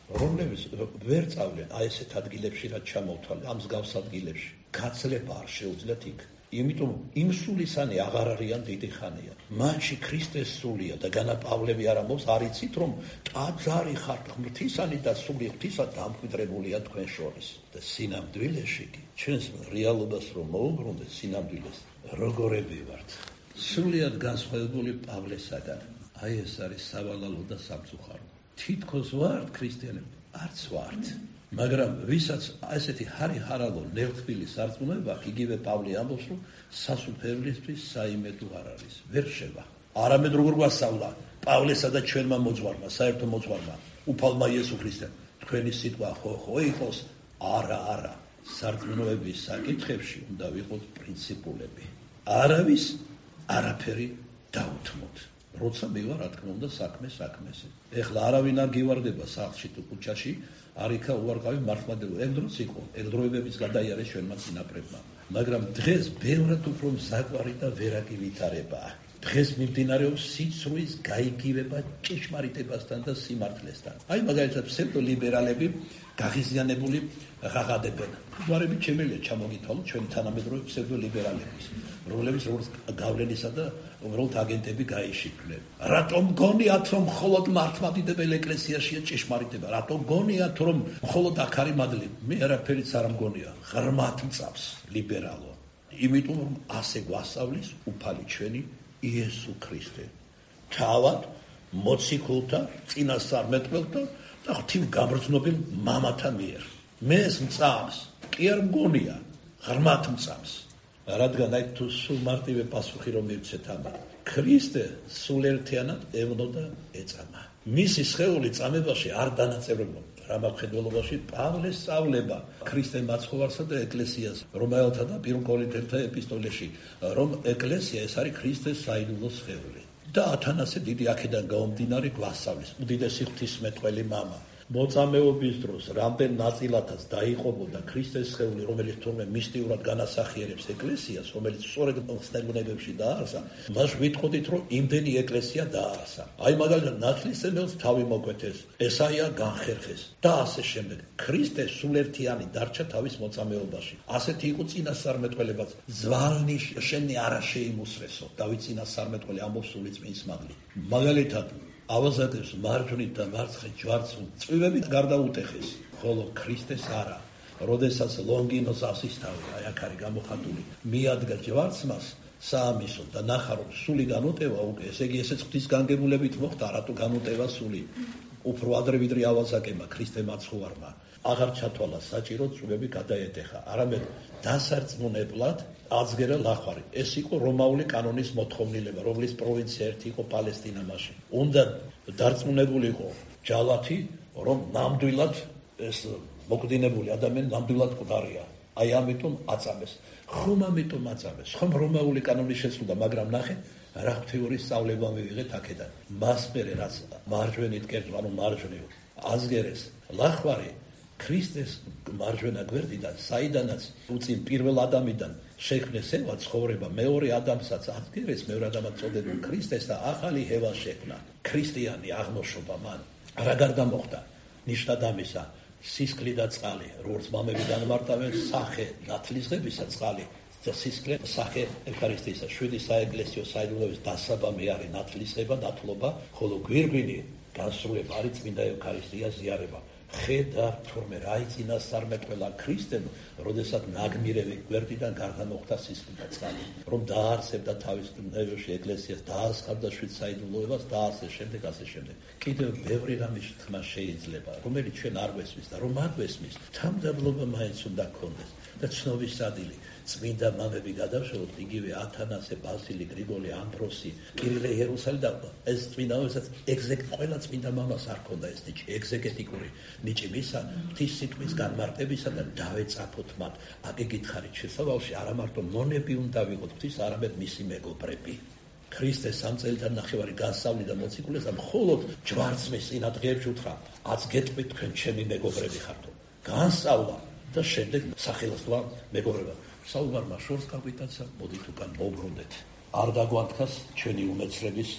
რომლებიც ვერ წავლენ აი ესეთ ადგილებში, რაც ჩამოვთვალე, ამ მსგავს ადგილებში. გაცლება არ შეუძლიათ იქ. იმიტომ იმ სულისანი აღარ არიან დიდი ხანია. მათში ქრისტეს სულია და განაპავლები არ ამბობს, არ იცით რომ ტაძარი ხართ ღმრთისანი და სული ღვთისა დამკვიდრებულია თქვენ შორის. და სინამდვილეში კი ჩვენს რეალობას რომ მოუბრუნდეთ სინამდვილეს, როგორები ვართ. სულიად განსხვავებული პავლესაგან. აი ეს არის სავალალო და სამწუხარო. თითქოს ვართ ქრისტიანები, არც ვართ. მაგრამ ვისაც ესეთი ჰარი ჰარალო ნევთბილი სარწმუნება აქვს, იგივე პავლე ამბობს, რომ სასუფევლისთვის საიმედო არ არის, ვერ შევა. არამედ როგორ გვასწავლა პავლესა და ჩვენმა მოძღვარმა, საერთო მოძღვარმა, უფალმა იესო ქრისტემ, თქვენი სიტყვა ხო ხო იყოს, არა, არა. სარწმუნოების საკითხებში უნდა ვიყოთ პრინციპულები. არავის არაფერი დაუთმოთ. როცა მივა რა თქმა უნდა საქმე საქმეზე. ეხლა არავინ არ გივარდება სახლში თუ ქუჩაში, არიქა უარყავი მართლმადიდებლო. ეგ დროს იყო, ეგ დროებებიც გადაიარეს ჩვენმა წინაპრებმა. მაგრამ დღეს ბევრად უფრო მზაკვარი და ვერაგი ვითარებაა. დღეს მიმდინარეობს სიცრუის გაიგივება ჭეშმარიტებასთან და სიმართლესთან. აი მაგალითად ფსევდოლიბერალები გაღიზიანებული ღაღადებენ. გვარებით შემიძლია ჩამოგითვალოთ ჩვენი თანამედროვე ფსევდოლიბერალების, რომლებიც როგორც გავლენისა და უბრალოდ აგენტები გაიშიფრნენ. რატომ გონიათ რომ მხოლოდ მართლმადიდებელ ეკლესიაშია ჭეშმარიტება? რატომ გონიათ რომ მხოლოდ აქ არის მადლი? მე არაფერიც არ მგონია. ღრმად მწავს ლიბერალო. იმიტომ რომ ასე გვასწავლის უფალი ჩვენი იესო ქრისტე. თავად მოციქულთა, წინასწარმეტყველთა და ღვთივ გამგრძნობილ მამათა მიერ. მე ეს მწავს, კი არ მგონია, ღრმად მწავს. რადგან აი თუ სულ მარტივე პასუხი რომ მივცეთ ამან. ქრისტე სულ ერთიანად ევნოდა ეწამა. მისი სხეული წამებაში არ დანაწევრებულა. რამაყენველობაში პავლეს სწავლება ქრისტე მაცხოვარსა და ეკლესიას, რომელთა და პირველ კორინთელთა ეპისტოლეში, რომ ეკლესია ეს არის ქრისტეს საიდუმლო სხეული. და ათანასე დიდი აქედან გაომდინარე გვასწავლის, უდიდესი ღვთისმეტყველი მამა. მოწამეობის დროს რამდენ ნაწილათაც დაიყოფოდა ქრისტეს სხეული, რომელიც თურმე მისტიურად განასახიერებს ეკლესიას, რომელიც სწორედ ხსნებებში დაარსა, მას ვიტყოდით, რომ იმდენი ეკლესია დაარსა. აი მაგალითად ნათლისმცემელს თავი მოკვეთეს, ესაია განხერხეს და ასე შემდეგ. ქრისტე სულერთიანი დარჩა თავის მოწამეობაში. ასეთი იყო წინასწარმეტყველებაც. ზვალნი შენი არა შეიმუსრესო. დავით წინასწარმეტყველი ამბობს სული წმინდის მადლი. მაგალითად ავაზადებს მარჯვნით და მარცხნით ჯვარცმ წვივებით გარდაუტეხეს, ხოლო ქრისტეს არა. როდესაც ლონგინოს ასისთავი, აი აქ არის გამოხატული, მიადგა ჯვარცმას საამისო და ნახა რომ სული განუტევა უკვე, ესე იგი ესეც ღვთის განგებულებით მოხდა, რატო განუტევა სული. უფრო ადრე ვიდრე ავაზაკებმა ქრისტე მაცხოვარმა აღარ ჩათვალა საჭირო წვივები გადაეტეხა, არამედ დასარწმუნებლად აწგერა ლახვარი. ეს იყო რომაული კანონის მოთხოვნილება, რომლის პროვინცია ერთი იყო პალესტინა მაშინ. უნდა დარწმუნებულიყო ჯალათი, რომ ნამდვილად ეს მოკდინებული ადამიანი ნამდვილად მკვდარია. აი ამიტომ აწამეს. ხომ ამიტომ აწამეს. ხომ რომაული კანონის შესრულდა, მაგრამ ნახე რა ღვთიური სწავლება მივიღეთ აქედან. მას მერე რაც მარჯვენით კერძო, ანუ მარჯვნივ აზგერეს ლახვარი ქრისტეს მარჯვენა გვერდიდან, საიდანაც უწინ პირველ ადამიდან შექმნეს ევა ცხოვრება, მეორე ადამიანსაც აზგერეს, მეორე ადამიანს წოდებენ ქრისტეს და ახალი ევა შექმნა. ქრისტიანი აღმოშობა მან რა გარდა მოხდა? ნიშნად ამისა, სისხლი და წყალი, როგორც მამები განმარტავენ, სახე ნათლისღებისა წყალი და სისხლი სახე ევქარისტიისა. შვიდი საეკლესიო საიდუმლოების დასაბამი არის ნათლისღება, ნათლობა, ხოლო გვირგვინი განსრულება არის წმინდა ევქარისტია, ზიარება. ხედავ თურმე რა წინასწარმეტყველა ქრისტემ, როდესაც ნაგმირევი გვერდიდან გარდამოხდა სისხლი და წყალი, რომ დაარსებდა თავის ნეველში ეკლესიას, დაასხარდა შვიდ საიდუმლოებას და ასე შემდეგ, ასე შემდეგ. კიდევ ბევრი რამის თქმა შეიძლება, რომელიც ჩვენ არ გვესმის და რომ არ გვესმის, თამდაბლობა მაინც უნდა გქონდეს და ცნობის სადილი. წმინდა მამები გადავშალოთ, იგივე ათანასე, ბასილი, გრიგოლი, ამბროსი, კირილე იერუსალიმ და ეს წმინდაობებსაც ეგზეგეტ ყველა წმინდა მამას არ ქონდა ეს ნიჭი, ეგზეგეტიკური ნიჭი მისა, ღვთის სიტყვის განმარტებისა და დავეწაფოთ მათ. აგიგითხარით შესავალში არა მარტო მონები უნდა ვიყოთ ღვთის, არამედ მისი მეგობრები. ქრისტე სამ წელიწად ნახევარი განსწავლი და მოციქულეს და მხოლოდ ჯვარცმის წინადღეებში უთხრა, აწგეთყვით თქვენ ჩემი მეგობრები ხართო. განსწავლა და შემდეგ სახელოსნო მეგობრება. საუბარმა შორს გაგვიტაცა, მოდით უკან მოვბრუნდეთ. არ დაგვანთქას ჩვენი უმეცრების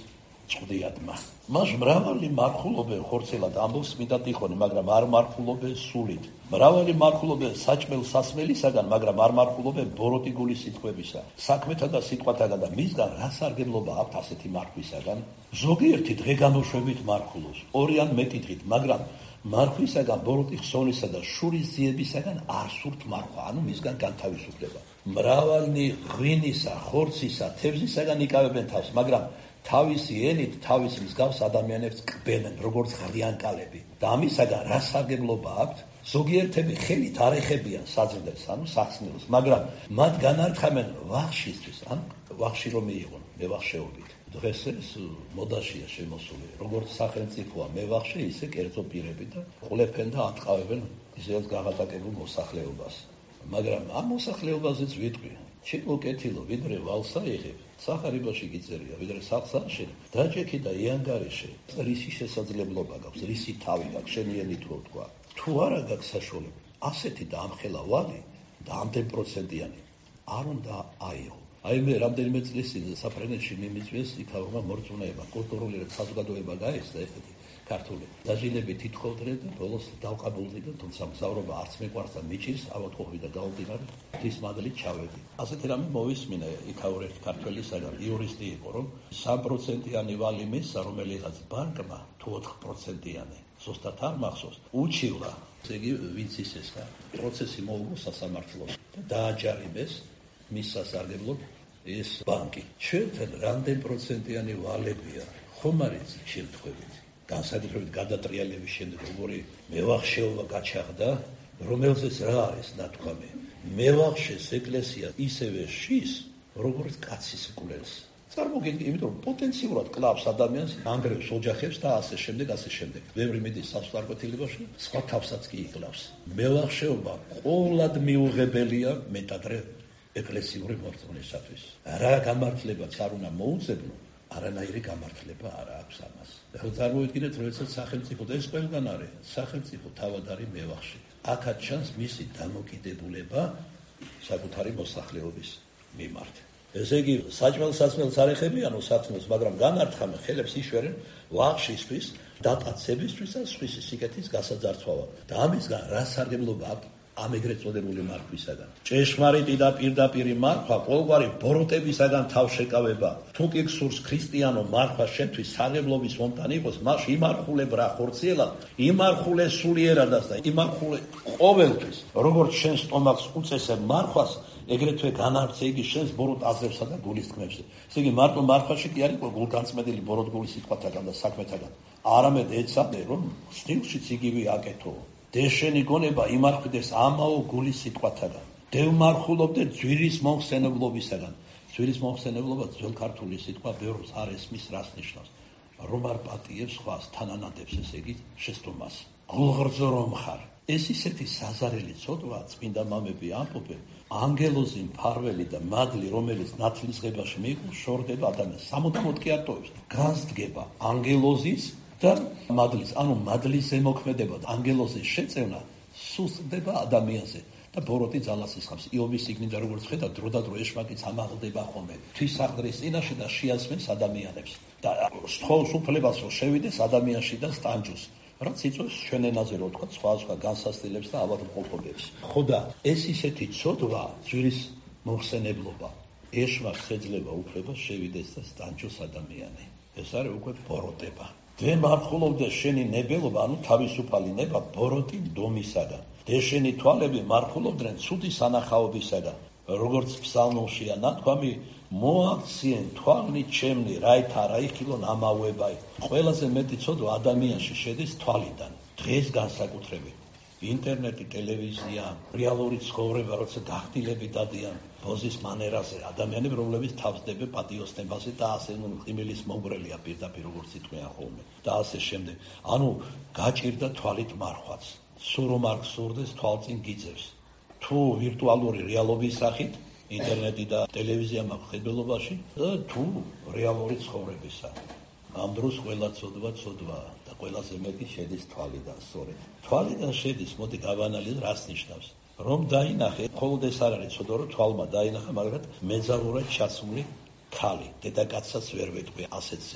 წვდიადმა. მას მრავალი მარხულობე ხორცელად ამბობს წმინდა ტიხონი, მაგრამ არ მარხულობენ სულით. მრავალი მარხულობენ საჭმელ სასმელისაგან, მაგრამ არ მარხულობენ ბოროტი გულის სიტყვებისა. საქმეთა და სიტყვათაგან და მისგან რა სარგებლობა აქვთ ასეთი მარხვისაგან? ზოგიერთი დღე გამოშვებით მარხულობს, ორი ან მეტი დღით, მაგრამ მარხვისაგან, ბოროტი ხსოვნისა და შურის ძიებისაგან არ სურთ მარხვა, ანუ მისგან განთავისუფლება. მრავალი ღვინისა, ხორცისა, თევზისაგან იკავებენ თავს, მაგრამ თავისი ენით, თავის მსგავს ადამიანებს კბენენ, როგორც ღრიანკალები. და ამისაგან რა სარგებლობა აქვთ? ზოგიერთები ხელით არ ეხებიან საძილებს, ანუ სახსნელს, მაგრამ მათ განარჩხამენ ვახშისთვის, ან ვახში რომ მიიღონ, მევახშეობით. დღეს ეს მოდაშია შემოსული, როგორც სახელმწიფოა მევახშე, ისე კერძო პირები და ყლეფენ და ატყავებენ ისეთ გაღატაკებულ მოსახლეობას. მაგრამ ამ მოსახლეობაზეც ვიტყვი, ჩემ უკეთილო, ვიდრე ვალსა იღებ, სახარებაში გიწერია, ვიდრე სახსაში, დაჯექი და იანგარიში, რისი შესაძლებლობა გაქვს, რისი თავი გაქვს, შენიერი თუ თქვა. თუ არა გაქვს საშუალება, ასეთი და ამხელა ვალი და ამდენ პროცენტიანი არ უნდა აიღო. აი მე რამდენიმე წლის წინ საფრენეთში მიმიწვიეს იქაურმა მორწმუნეებმა, კულტურული საზოგადოება გაიხსნა ესეთი ქართული. დაჟილები თითხოვდნენ და ბოლოს დავყაბულდიდან, თუმცა მგზავრობა არც მეყვარს და მიჭირს, ავადმყოფი და გაუდინარი ღვთის მადლით ჩავედი. ასეთი რამე მოვისმინე იქაურ ერთ ქართველისაგან, იურისტი იყო, რომ სამი პროცენტიანი ვალი მისცა, რომელიღაც ბანკმა თუ ოთხ პროცენტიანი ზუსტად არ მახსოვს, უჩივლა. ესე იგი, ვინც ისეს და პროცესი მოუგო სასამართლოს და დააჯარიმეს მის სასარგებლოდ ეს ბანკი. ჩვენთან რამდენ პროცენტიანი ვალებია, ხომ არ იცით შემთხვევით? განსაკუთრებით გადატრიალების შემდეგ, როგორი მევახშეობა გაჩაღდა, რომელზეც რა არის ნათქვამი. მევახშეს ეკლესია ისევე შის, როგორც კაცის კვლელს. წარმოგიდგენთ, იმიტომ რომ პოტენციურად კლავს ადამიანს, ანგრევს ოჯახებს და ასე შემდეგ, ასე შემდეგ. ბევრი მიდის სასწავლებლობაში, სხვა თავსაც კი იკლავს. მევახშეობა ყოვლად მიუღებელია მეტადრე ეკლესიური მორწმუნისათვის. რა გამართლებაც არ უნდა მოუწებნო, არანაირი გამართლება არ აქვს ამას. ახლა წარმოიდგინეთ, როდესაც სახელმწიფო და ეს ყველგან არის, სახელმწიფო თავად არის მევახში. აქაც ჩანს მისი დამოკიდებულება საკუთარი მოსახლეობის მიმართ. ესე იგი, საჭმელ სასმელს არ ეხებიანო საქმეს, მაგრამ განარჩხამენ, ხელებს იშვერენ ვახშისთვის, დატაცებისთვის და სხვისი სიკეთის გასაძარცვავად. და ამისგან რა სარგებლობა აქვს ამ ეგრეთ წოდებული მარხვისაგან? ჭეშმარიტი და პირდაპირი მარხვა ყოველგვარი ბოროტებისაგან თავშეკავება. თუ კი გსურს ქრისტიანო მარხვა შენთვის სარგებლობის მომტანი იყოს, მას იმარხულებ რა ხორციელად, იმარხულე სულიერადაც და იმარხულე ყოველთვის, როგორც შენ სტომაქს უწესებ მარხვას, ეგრეთვე განარჩე იგი შენს ბოროტ აზრებსა და გულისწყნებზე. ესე იგი, მარტო მარხვაში კი არ იყო გულგანწმენდილი ბოროტ გულის სიტყვათაგან და საქმეთაგან. არამედ ეცადე, რომ სტილშიც იგივე აკეთო. დეშენი გონება იმარხვდეს ამაო გულის სიტყვათაგან. დევმარხულობდე ძვირის მომხსენებლობისაგან. ძვირის მომხსენებლობა ძველ ქართული სიტყვა ბევრს არ ესმის, რას ნიშნავს. რომ არ პატიებს სხვას, თანანადებს, ესე იგი, შეცდომას. გულღრძო რომ ხარ. ეს ისეთი საზარელი ცოდვა, წმინდა მამები ამბობენ, ანგელოზი მფარველი და მადლი, რომელიც ნათლისღებაში მიიღო, შორდება ადამიანს. სამუდამოდ კი ატოვებს. განსდგება ანგელოზის და მადლის, ანუ მადლის ზემოქმედება და ანგელოზის შეწევნა სუსტდება ადამიანზე და ბოროტი ძალას ისხამს. იობის სიგნიდან როგორც ხედავთ, დრო და დრო ეშმაკიც ამაღლდება ხოლმე თვისაღდრის წინაშე და შეასმენს ადამიანებს და სთხოვს უფლებას, რომ შევიდეს ადამიანში და სტანჯოს, რაც იწვევს ჩვენ ენაზე რო ვთქვა სხვა სხვა განსასწრებებს და ავადმყოფობებს. ხო და ეს ისეთი ცოდვა, ძვირის მოხსენებლობა, ეშმაკს ეძლევა უფლება შევიდეს და სტანჯოს ადამიანი. ეს არის უკვე ბოროტება. დემარხულობდე შენი ნებელობა, ანუ თავისუფალი ნება ბოროტი დომისაგან. დეშენი თვალები მარხულობდნენ ცუდი სანახაობისაგან. როგორც ფსალმოშია ნათქვამი, მოაქციენ თვალნი ჩემნი, რაით არა იხილონ ამავებაი. ყველაზე მეტი ცოდვა ადამიანში შედის თვალიდან. დღეს განსაკუთრებით ინტერნეტი, ტელევიზია, რეალური ცხოვრება, როცა გახდილები დადიან ბოზის მანერაზე, ადამიანები, რომლებიც თავსდებენ პატიოსნებაზე და ასე ყიმილის მომგვრელია პირდაპირ, როგორც იტყვიან ხოლმე და ასე შემდეგ. ანუ გაჭირდა თვალით მარხვაც. სულ რომ არ გსურდეს, თვალწინ გიძევს. თუ ვირტუალური რეალობის სახით, ინტერნეტი და ტელევიზია მაქვს ხედველობაში, და თუ რეალური ცხოვრებისა. ამ დროს ყველა ცოდვა ცოდვაა და ყველაზე მეტი შედის თვალიდან, სწორედ. თვალიდან შედის, მოდი გავანალიზოთ, რას ნიშნავს. რომ დაინახე, მხოლოდ ეს არ არის ცოდვა, რომ თვალმა დაინახა, მაგრამ მეძალურად ჩაცმული ქალი, დედაკაცსაც ვერ ვეტყვი ასეთზე.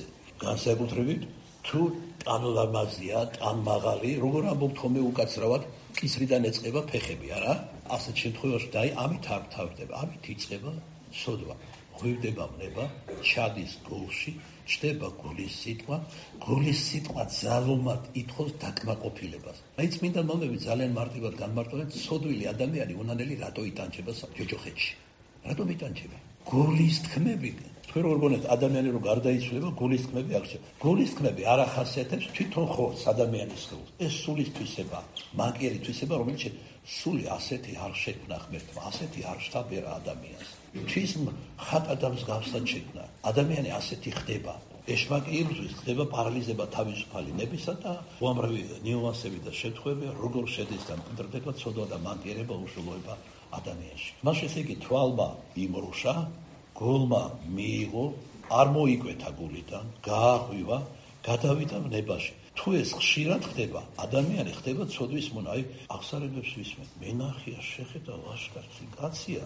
განსაკუთრებით თუ ტანლამაზია, ტანმაღალი, როგორ ამბობთ ხოლმე უკაცრავად, კისრიდან ეწყება ფეხები, არა? ასეთ შემთხვევაში და ამით არ თავდება, ამით იწყება სოდვა. ღვივდება მნება, ჩადის გულში, ჩდება გულის სიტყვა, გულის სიტყვა ძალუმად ითხოვს დაკმაყოფილებას. აი წმინდა მომები ძალიან მარტივად განმარტავენ, სოდვილი ადამიანი უნანელი რატო იტანჩება ჯოჯოხეთში. რატომ იტანჩება? გულის თქმები, თქვენ როგორ გონიათ ადამიანი რო გარდაიცვლება, გულის თქმები აღჭა. გულის თქმები არ ახასიათებს თვითონ ხორცს ადამიანის ხელს. ეს სულის თვისება, მანკიერი თვისება, რომელიც სული ასეთი არ შექმნა ღმერთმა, ასეთი არ შთაბერა ადამიანს. თვის ხატა მსგავსად შექმნა. ადამიანი ასეთი ხდება. ეშმაკიებისთვის ხდება პარალიზება თავისუფალი ნებისა და უამრავი ნიუანსები და შემთხვევები, როგორ შედის და მკვიდრდება ცოდვა და მანკიერება უშუალოება ადამიანში. მას ესე იგი თვალმა იმრუშა, გულმა მიიღო, არ მოიკვეთა გულიდან, გააღვივა, გადავიდა ნებაში. თუ ეს ხშირად ხდება, ადამიანი ხდება ცოდვის მონა. აი აღსარებებს ვისმენ. მენახია შეხედა ლაშქარში კაცია.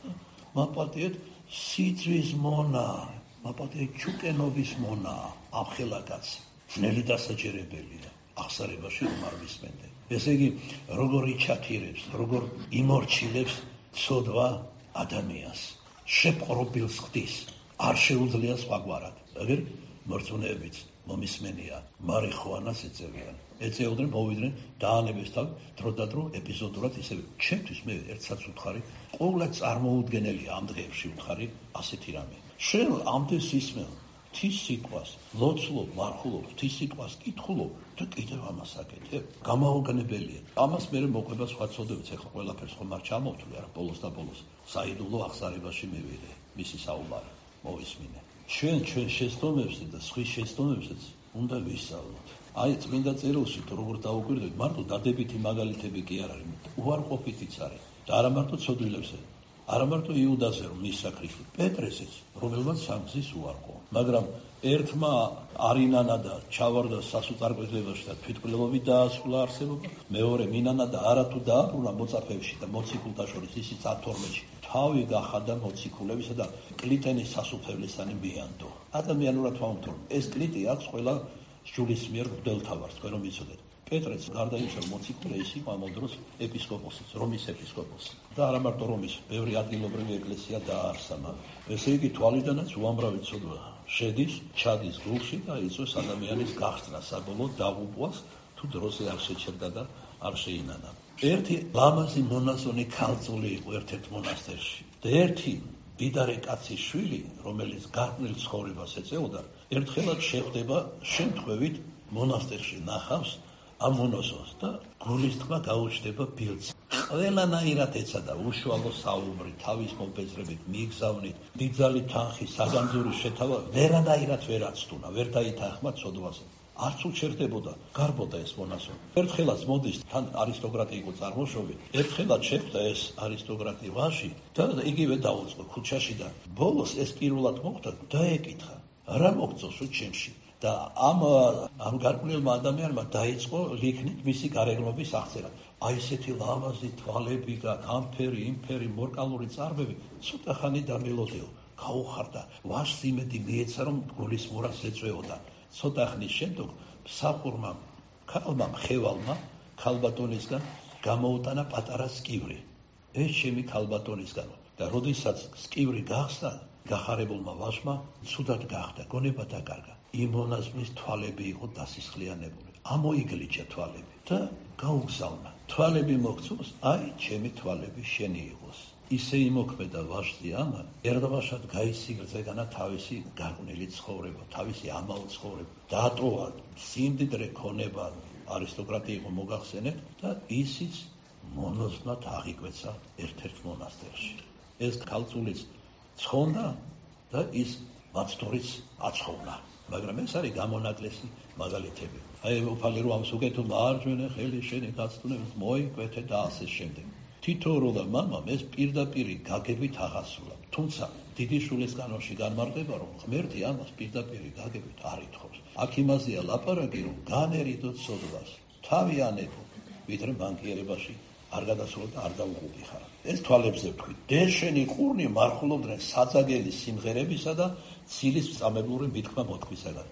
მაპატიეთ სიძვის მონა, მაპატიეთ ჩუკენობის მონა, ამხელა კაცი. ძნელი დასაჯერებელია. აღსარებაში რომ არ ვისმენდე. ესე იგი, როგორ იჩათირებს, როგორ იმორჩილებს ცოდვა ადამიანს. შეპყრობილს ხდის, არ შეუძლია სხვაგვარად. აგერ მორწმუნეებიც მომისმენია, მარიხუანას ეწევიან. ეწეოდნენ, მოვიდნენ, დაანებეს თავ, დრო და დრო ეპიზოდურად ისევ. ჩემთვის მე ერთსაც უთხარი, ყოველად წარმოუდგენელია ამ დღეებში უთხარი ასეთი რამე. შენ ამდენს ისმენ, ღვთის სიტყვას, ლოცულობ, მარხულობ, ღვთის სიტყვას კითხულობ და კიდევ ამას აკეთებ. გამაოგნებელია. ამას მე მოყვება სხვა ცოდვებს, ეხლა ყველაფერს ხომ არ ჩამოვთვლი, არა, ბოლოს და ბოლოს. საიდუმლო აღსარებაში მივიდე, მისი საუბარი მოვისმინე. ჩვენ ჩვენ შეცდომებსა და სხვის შეცდომებსაც უნდა ვისწავლოთ. აი წმინდა წერილში თუ როგორ დაუკვირდებით, მარტო დადებითი მაგალითები კი არ არის, უარყოფითიც არის. და არა მარტო ცოდვილებზე, არა მარტო იუდაზე რომ მისაქრიში, პეტრესეც, რომელმაც სამგზის უარყო. მაგრამ ერთმა არინანა და ჩავარდა სასუწარკვეთლებაში და თვითმკვლელობით დაასრულა არსებობა, მეორე მინანა და არათუ დააბრუნა მოწაფეებში და მოციქულთა შორის ისიც ათორმეტში. თავი გახადა მოციქულებისა და კლიტენის სასუფევლისანი მიანდო. ადამიანურად ვამბობ, ეს კლიტი აქვს ყველა ჯულის მიერ მღვდელთავარს, თქვენ რომ იცოდეთ. პეტრეც გარდა იმისა, რომ მოციქულე ის იყო ამ დროს ეპისკოპოსიც, რომის ეპისკოპოსი. და არა მარტო რომის, ბევრი ადგილობრივი ეკლესია დააარსა. ესე იგი თვალიდანაც უამრავი ცოდვა შედის, ჩადის გულში და იწვევს ადამიანის გახსნა, საბოლოოდ დაღუპვას, თუ დროზე არ შეჩერდა და არ შეინანა. ერთი ლამაზი მონაზონი ქალწული იყო ერთ-ერთ მონასტერში და ერთი მდიდარი კაცის შვილი, რომელიც გარყვნილ ცხოვრებას ეწეოდა, ერთხელაც შეხვდება შემთხვევით მონასტერში ნახავს ამ მონაზონს და გულის თქმა გაუჩნდება ბილწს. ყველანაირად ეცადა უშუალო საუბრი, თავის მობეძრებით მიიგზავნით, დიდძალი თანხი, საგანძური შეთავა, ვერანაირად ვერ აცდუნა, ვერ დაითანხმა ცოდვაზე. არც უჩერდებოდა, გარბოდა ეს მონაზონი. ერთხელაც მოდის, თან არისტოკრატი იყო წარმოშობით, ერთხელაც შეხვდა ეს არისტოკრატი ვაჟი და იგივე დაუწყო ქუჩაში და ბოლოს ეს პირველად მოხდა, დაეკითხა, რა მოგწონს ჩემში? და ამ ამ გარყვნილმა ადამიანმა დაიწყო ლიქნით მისი გარეგნობის აღწერა. აი ესეთი ლამაზი თვალები და ამფერი, იმფერი, მორკალური წარბები, ცოტა ხანი დამელოდეო, გაუხარდა, ვაჟს იმედი მიეცა, რომ გულის მორას ეწვეოდა. ცოტა ხნის შემდეგ მსახურმა ქალმა მხევალმა ქალბატონისგან გამოუტანა პატარა სკივრი. ეს ჩემი ქალბატონისგან და როდესაც სკივრი გახსნა, გახარებულმა ვაჟმა ცუდად გახდა, გონება დაკარგა. იმ მონაზონის თვალები იყო დასისხლიანებული. ამოიგლიჩა თვალები და გაუგზავნა. თვალები მოგწონს, აი ჩემი თვალები შენი იყოს. ისე იმოქმედა ვაჟზე ამან, ერთდღაშად გაისიგრძეგანა თავისი გარყვნილი ცხოვრება, თავისი ამაო ცხოვრება. დატოვა სიმდიდრე ქონება, არისტოკრატი იყო მოგახსენეთ და ისიც მონაზვნად აღიკვეცა ერთ-ერთ მონასტერში. ეს ქალწულიც ცხონდა და ის მაცდორიც აცხოვნა. მაგრამ ეს არის გამონაკლისი მაგალითები. აი უფალი რომ ამს უკეთო მარჯვენა ხელი შენი გაცნობს მოიკვეთე და ასე შემდეგ. თითოეულა მამამ ეს პირდაპირ გაგებით აღასრულა. თუმცა დიდი შულის კანონში განმარტება რომ ღმერთი ამას პირდაპირ გაგებით არ ითხოვს. აქ იმაზეა ლაპარაკი რომ განერიდო ცოდვას. თავი ანებო, ვიდრე ბანკიერებაში არ გადასულოთ და არ დაუყურიხარ. ეს თვალებზე ვთქვი. დეშენი ყურნი მარხულობდნენ საძაგელი სიმღერებისა და ცილის წამებლური მithქმა მოთქვისაგან.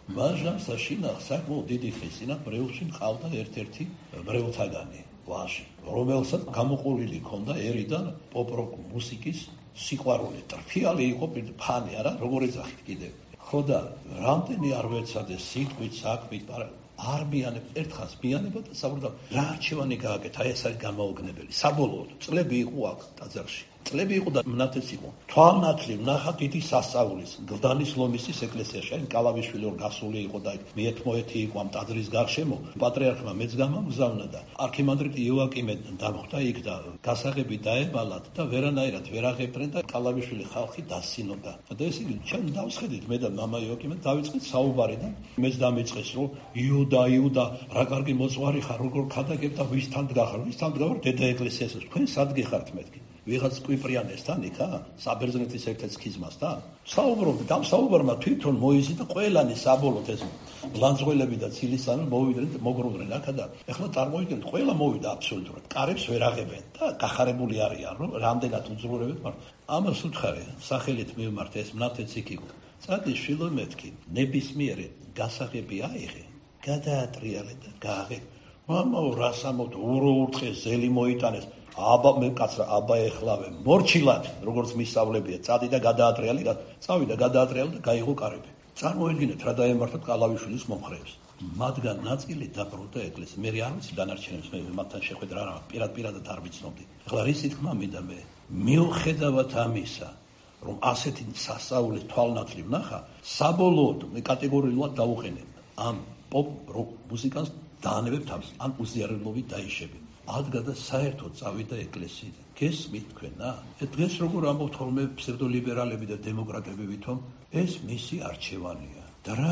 მაჟამსა შინახ საკმაოდ დიდი ხნის წინათ ბრეულში მყავდა ერთ-ერთი ბრეულთაგანი ვაჟი, რომელსაც გამოყოლილი ჰქონდა ერიდან პოპ-როკ მუსიკის სიყვარული. ტრფიალი იყო ფანი, არა, როგორ ეძახით კიდევ. ხო და რამდენი არ ვეცადეს სიტყვით, საქმით, არ მიანებ, ერთხანს მიანება და საუბრობ, რა არჩევანი გააკეთა, აი ეს არის გამაოგნებელი. საბოლოოდ წლები იყო აქ ტაძარში. წლები იყო და მნათეს იყო. თვალნათლი ვნახა დიდი სასწაულის გლდანის ლომისის ეკლესიაში. აი კალავიშვილი ორ გასული იყო და მიეთმოეთი იყო ამ ტაძრის გარშემო. პატრიარქმა მეც გამოგზავნა და არქიმანდრიტი იოაკიმე დამხვდა იქ და გასაღები დაებალათ და ვერანაირად ვერ აღებდნენ და კალავიშვილი ხალხი დასინოდა. და ეს იგი ჩვენ დავსხედით მე და მამა იოაკიმე დავიწყეთ საუბარი და მეც დამიწყეს რომ იუდა იუდა რა კარგი მოწვარი ხარ როგორ ქადაგებ და ვისთან დგახარ ვისთან დგავარ დედა ეკლესიას თქვენ სად გიხართ მეთქი ვიღაც კვიპრიანესთან იქა საბერძნეთის ერთ-ერთ სქიზმასთან საუბრობთ და საუბარმა თვითონ მოიზიდა ყველანი საბოლოოდ ეს ლანძღველები და ცილისანი მოვიდნენ მოგროვდნენ აქა და ეხლა წარმოიდგინეთ ყველა მოვიდა აბსოლუტურად კარებს ვერ აღებენ და გახარებული არიან რომ რამდენად უძღვერებთ მაგრამ ამას უთხარი სახელით მივმართ ეს მნათეც იქ იყო წადი შვილო მეთქი ნებისმიერი გასაღები აიღე გადაატრიალე და გააღე მამაო რას ამოთ ურო ურთხეს ზელი მოიტანეს აბა მე კაცრა აბა ეხლავე მორჩილად როგორც მისავლებია წადი და გადაატრიალე და წავიდა გადაატრიალე და გაიღო კარები წარმოიდგინეთ რა დაემართათ კალავიშვილის მომხრეებს მათგან ნაწილი დაბრუნდა ეკლესია მე არ ვიცი დანარჩენებს მე მათთან შეხვედრა რა პირად პირადად არ ვიცნობდი ახლა რის თქმა მინდა მე მიუხედავად ამისა რომ ასეთი სასწაულის თვალნათლი ვნახა საბოლოოდ მე კატეგორიულად დავუყენებ ამ პოპ როკ მუსიკას დაანებებ თავს ან უზიარებლობით დაიშები ადგა და საერთოდ წავიდა ეკლესიიდან. გესმით თქვენა? დღეს როგორ ამბობთ ხოლმე ფსევდოლიბერალები და დემოკრატები ვითომ ეს მისი არჩევანია. და რა?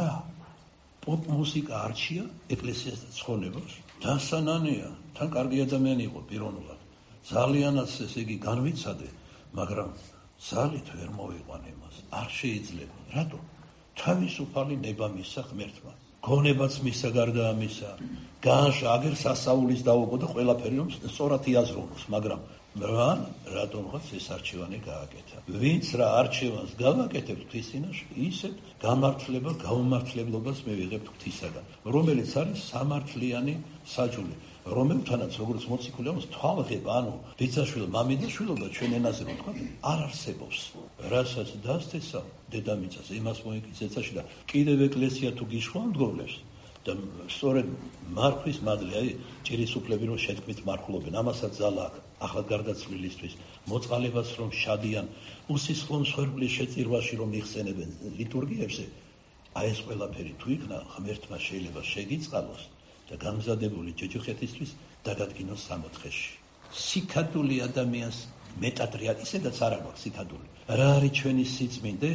პოპ მუსიკა არჩია ეკლესიას და ცხონებას? დასანანია. თან კარგი ადამიანი იყო პიროვნულად. ძალიანაც ესე იგი განვიცადე, მაგრამ ძალით ვერ მოვიყვან იმას. არ შეიძლება. რატო? თავისუფალი ნება მისცა ღმერთმა. გონებაც მისცა გარდა ამისა. განშა აგერ სასწაულის დაუგო და ყველაფერი რომ სწორად იაზროვნოს, მაგრამ მან რატომღაც ეს არჩევანი გააკეთა. ვინც რა არჩევანს გავაკეთებ ღვთისწინაშე, ისეთ გამართლება, გაუმართლებლობას მე ვიღებ ღვთისაგან, რომელიც არის სამართლიანი საჯული, რომელთანაც როგორც მოციქული ამას თვალღება, ანუ დედაშვილო, მამიდაშვილობა ჩვენ ენაზე რომ თქვა, არ არსებობს. რასაც დასთესა დედამიწას, იმას მოიქცე ზეცაში და კიდევ ეკლესია თუ გიშხვამდგომლებს და სწორედ მარხვის მადლი, აი ჭირის უფლები რომ შეთქმით მარხულობენ, ამასაც ძალა აქვს. ახლა გარდაცვლილისთვის მოწყალებას რომ შადიან უსისხლო მსხვერპლის შეწირვაში რომ იხსენებენ ლიტურგიებზე, აი ეს ყველაფერი თუ იქნა ღმერთმა შეიძლება შეგიწყალოს და გამზადებული ჯეჯუხეთისთვის დაგადგინოს სამოთხეში. სიკადული ადამიანს მეტად რეალი, ისედაც არ აქვს სიკადული. რა არის ჩვენი სიწმინდე?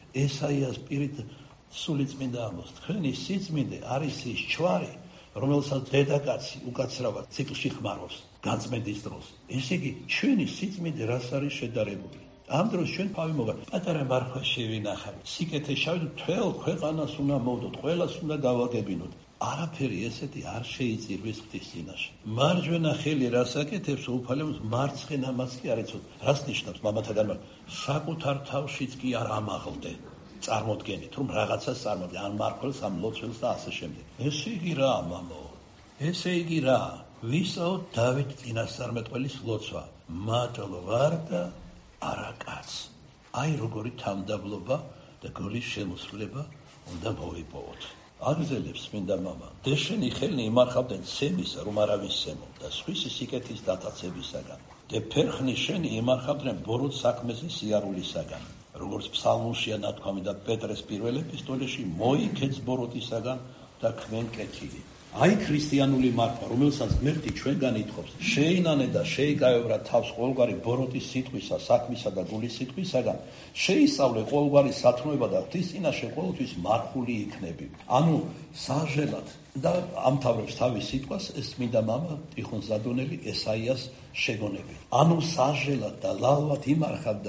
ესაიას პირით სულიწმინდა ამბობს, თქვენი სიწმინდე არის ის ჩვარი, რომელსაც დედაკაცი უკაცრავად ციკლში ხმარობს განწმენდის დროს. ესე იგი, ჩვენი სიწმინდე რას არის შედარებული? ამ დროს ჩვენ ფავი მოგა პატარა მარხვა შევინახავთ. სიკეთე შევიდეთ, თელ ქვეყანას უნდა მოვდოთ, ყველას უნდა გავაგებინოთ. არაფერი ესეთი არ შეიწირვის ღვთისწინაშე. მარჯვენა ხელი რას აკეთებს უფალებს, მარცხენამაც კი არ იცოდ. რას ნიშნავს მამათაგან? საკუთარ თავშიც კი არ ამაღლდე. წარმოდგენით, რომ რაღაცას წარმოდგენ, ან მარხველს, ან ლოცველს და ასე შემდეგ. ესე იგი რა, მამო? ესე იგი რა? ვისაო დავით წინასწარმეტყველის ლოცვა? მატლ ვარ და არა კაც. აი როგორი თავდაბლობა და გოლის შემოსვლება უნდა მოვიპოვოთ. აგზელებს მინდა მამა. დეშენი ხელნი იმარხავდნენ სემისა, რომ არავის სემო და სხვისი სიკეთის დაწაცებისაგან. და ფერხნი შენი იმარხავდნენ ბოროტ საქმეზე სიარულისაგან. როგორც ფსალმუშია ნათქვამი და პეტრეს პირველ ეპისტოლეში მოიქეც ბოროტისაგან და ქმენ კეთილი. აი ქრისტიანული მარხვა, რომელსაც ღმერთი ჩვენგან ითხოვს, შეინანე და შეიკავებრა თავს ყოველგვარი ბოროტის სიტყვისა, საქმისა და გულის სიტყვისაგან, შეისწავლე ყოველგვარი სათნოება და ღვთისწინაშე ყოველთვის მარხული იქნები. ანუ საჟელად და ამთავრებს თავის სიტყვას ეს წმინდა მამა ტიხონ ზადონელი ესაიას შეგონები. ანუ საჟელად და ლალვად იმარხავდა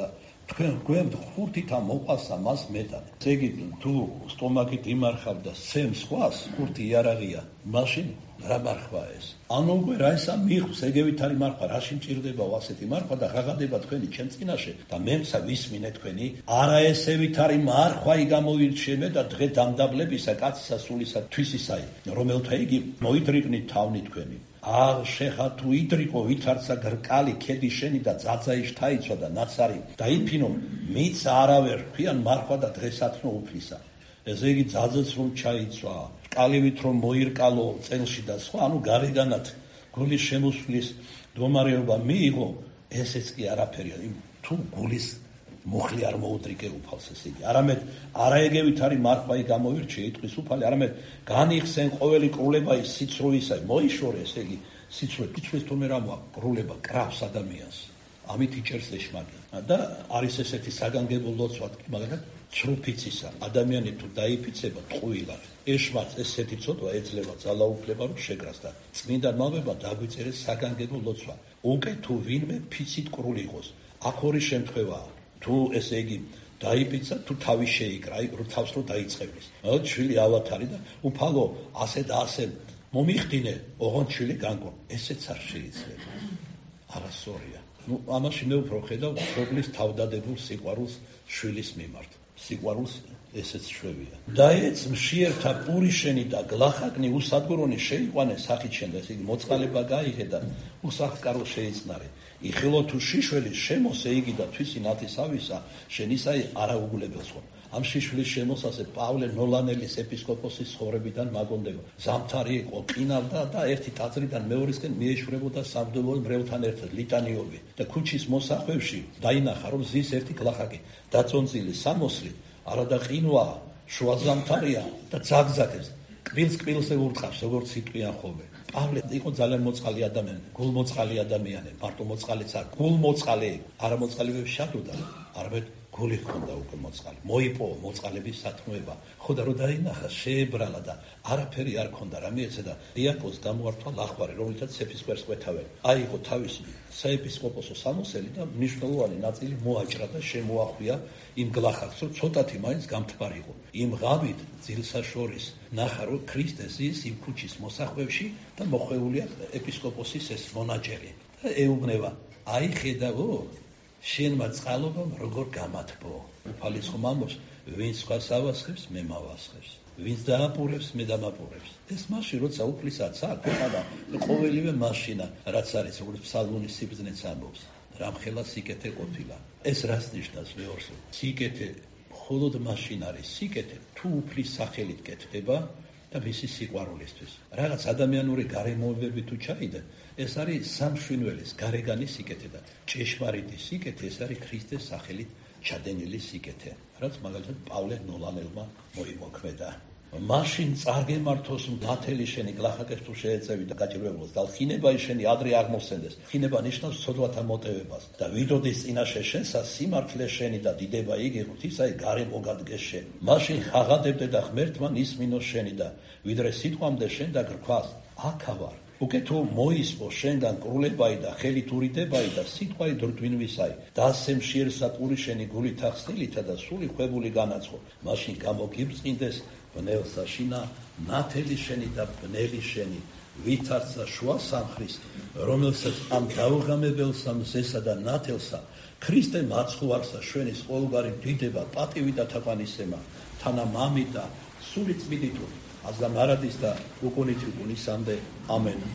თქვენ გვერდ ხურთითა მოყვასა მას მეტად. ესე იგი, თუ სტომაკით იმარხავ და სცემ სხვას, ხურთი იარაღია, მაშინ რა მარხვა ეს? ანუ უკვე რა ესა მიიღოს, ეგევით არის მარხვა, რაში მჭირდებაო ასეთი მარხვა და ღაღადება თქვენი ჩემ წინაშე და მემცა ვისმინე თქვენი, არა ესევით არის მარხვა იგამოირჩიე და დღე დამდაბლებისა, კაცისა სულისა თვისისაი, რომელთა იგი მოიდრიგნით თავნი თქვენი. აღ შეხა თუ იდრიყო ვითარცა გრკალი ქედი შენი და ძაძაიშ თაიცვა და ნაცარი დაიფინო მიც არავერ ქვიან მარხვა და დღესათნო უფლისა. ესე იგი ძაძაც რომ ჩაიცვა, კალივით რომ მოირკალო წელში და სხვა, ანუ გარეგანად გულის შემოსვლის მდგომარეობა მიიღო, ესეც კი არაფერია, თუ გულის მუხლი არ მოუდრიგე უფალს, ესე იგი, არამედ არაეგევით არის მარხვაი გამოირჩე იტყვის უფალი, არამედ განიხსენ ყოველი კრულებაი სიცრუისაი, მოიშორე, ესე იგი, სიცრუე, თვითონ თორმე რა მოაქვს, კრულება კრავს ადამიანს, ამით იჭერს ეშმაკი. და არის ესეთი საგანგებო ლოცვა, მაგალითად, ცრუფიცისა, ადამიანი თუ დაიფიცება ტყუილად, ეშმაკს ესეთი ცოდვა ეძლევა ძალაუფლება რომ შეკრას და წმინდა მამებმა დაგვიწერეს საგანგებო ლოცვა. უკე თუ ვინმე ფიცით კრული იყოს, აქ ორი შემთხვევაა. თუ ესე იგი დაიფიცა, თუ თავი შეიკრა, აი რო თავს რო დაიწყებლის. ალბათ შვილი ავათარი და უფალო ასე და ასე მომიხდინე, ოღონდ შვილი განკო. ესეც არ შეიძლება. არასწორია. ნუ ამაში მე უფრო ხედავ სოფლის თავდადებულ სიყვარულს შვილის მიმართ. სიყვარულს ესეც შვევია. დაეც მშიერთა პურიშენი და გლახაკნი უსადგურონი შეიყვანე სახით შენ და ესე იგი მოწყალება გაიღე და უსახკარო შეიცნარე. იხილო თუ შიშველი შემოსე იგი და თვისი ნათისავისა შენ ისაი არაუგულებელს ხომ. ამ შიშვლის შემოსაზე პავლე ნოლანელის ეპისკოპოსის ცხოვრებიდან მაგონდება. ზამთარი იყო, ყინავდა და ერთი ტაძრიდან მეორისკენ მიეშვრებოდა სამღვდელო მრევლთან ერთად ლიტანიობი და ქუჩის მოსახვევში დაინახა რომ ზის ერთი გლახაკი დაწონწილი სამოსლი არადა ყინვა შუა ზამთარია და ძაგძაგებს კბილს კბილზე ურტყავს როგორც იტყვიან ხოლმე. პავლე იყო ძალიან მოწყალი ადამიანი, გულმოწყალი ადამიანი, მარტო მოწყალიც არ, გულმოწყალი, არა მოწყალებებს შადოდა, არამედ გული ჰქონდა უკვე მოწყალი. მოიპოვა მოწყალების სათნოება. ხოდა რომ დაინახა, შეებრალა და არაფერი არ ჰქონდა, რა მიეცა და დიაკონს გამოართვა ლახვარი, რომელთაც ეპისკოპოს ყვეთავენ. აიღო თავისი საეპისკოპოსო სამოსელი და მნიშვნელოვანი ნაწილი მოაჭრა და შემოახვია იმ გლახაკს, რომ ცოტათი მაინც გამთბარიყო. იმ ღამით ძილსა შორის ნახა, რომ ქრისტეს ის იმ ქუჩის მოსახვევში და მოხვეულია ეპისკოპოსის ეს მონაჯერი. და ეუბნება, აი ხედავო, შენმა წყალობამ როგორ გამათბო. უფალის ხომ ამბობს, ვინც სხვას ავასხებს, მე მავასხებს. ვინც დააპურებს, მე დამაპურებს. ეს მაშინ როცა უფლისაც აქვს, ქვეყანა ყოველივე მაშინა, რაც არის, როგორც ფსალმონის სიბრძნეც ამბობს, რამხელა სიკეთე ყოფილა. ეს რას ნიშნავს მეორს? სიკეთე მხოლოდ მაშინ არის სიკეთე, თუ უფლის სახელით კეთდება და მისი სიყვარულისთვის. რაღაც ადამიანური გარემოებები თუ ჩაიდე, ეს არის სამშვინველის გარეგანი სიკეთე და ჭეშმარიტი სიკეთე, ეს არის ქრისტეს სახელით ჩადენილი სიკეთე, რაც მაგალითად პავლე ნოლანელმა მოიმოქმედა. მაშინ წარგემართოს ნათელი შენი გლახაკებს თუ შეეწევი და გაჭირვებულოს და ხინება შენი ადრე აღმოსცენდეს. ხინება ნიშნავს ცოდვათა მოტევებას და ვიდოდის წინაშე შენსა სიმართლე შენი და დიდება იგი ღვთისაი გარე მოგადგეს შენ. მაშინ ხაღადებდე და ღმერთმა ისმინოს შენი და ვიდრე სიტყვამდე შენ და გრქვას აქა ვარ. უკე თუ მოისპო შენგან კრულებაი და ხელით ურიდებაი და სიტყვაი დრდვინვისაი და ასე მშიერსა პურიშენი გულით ახსნილითა და სული ხვებული განაცხო. მაშინ გამოგიბწყინდეს ბნელსა შინა ნათელი შენი და ბნელი შენი ვითარცა შუა სამხრის, რომელსაც ამ დაუღამებელსა მზესა და ნათელსა ქრისტე მაცხოვარსა შვენის ყოველგვარი დიდება, პატივი და თაყვანისცემა, თანა მამით და სული წმინდით აზდა მარადის და უკუნით უკუნისამდე ამენ.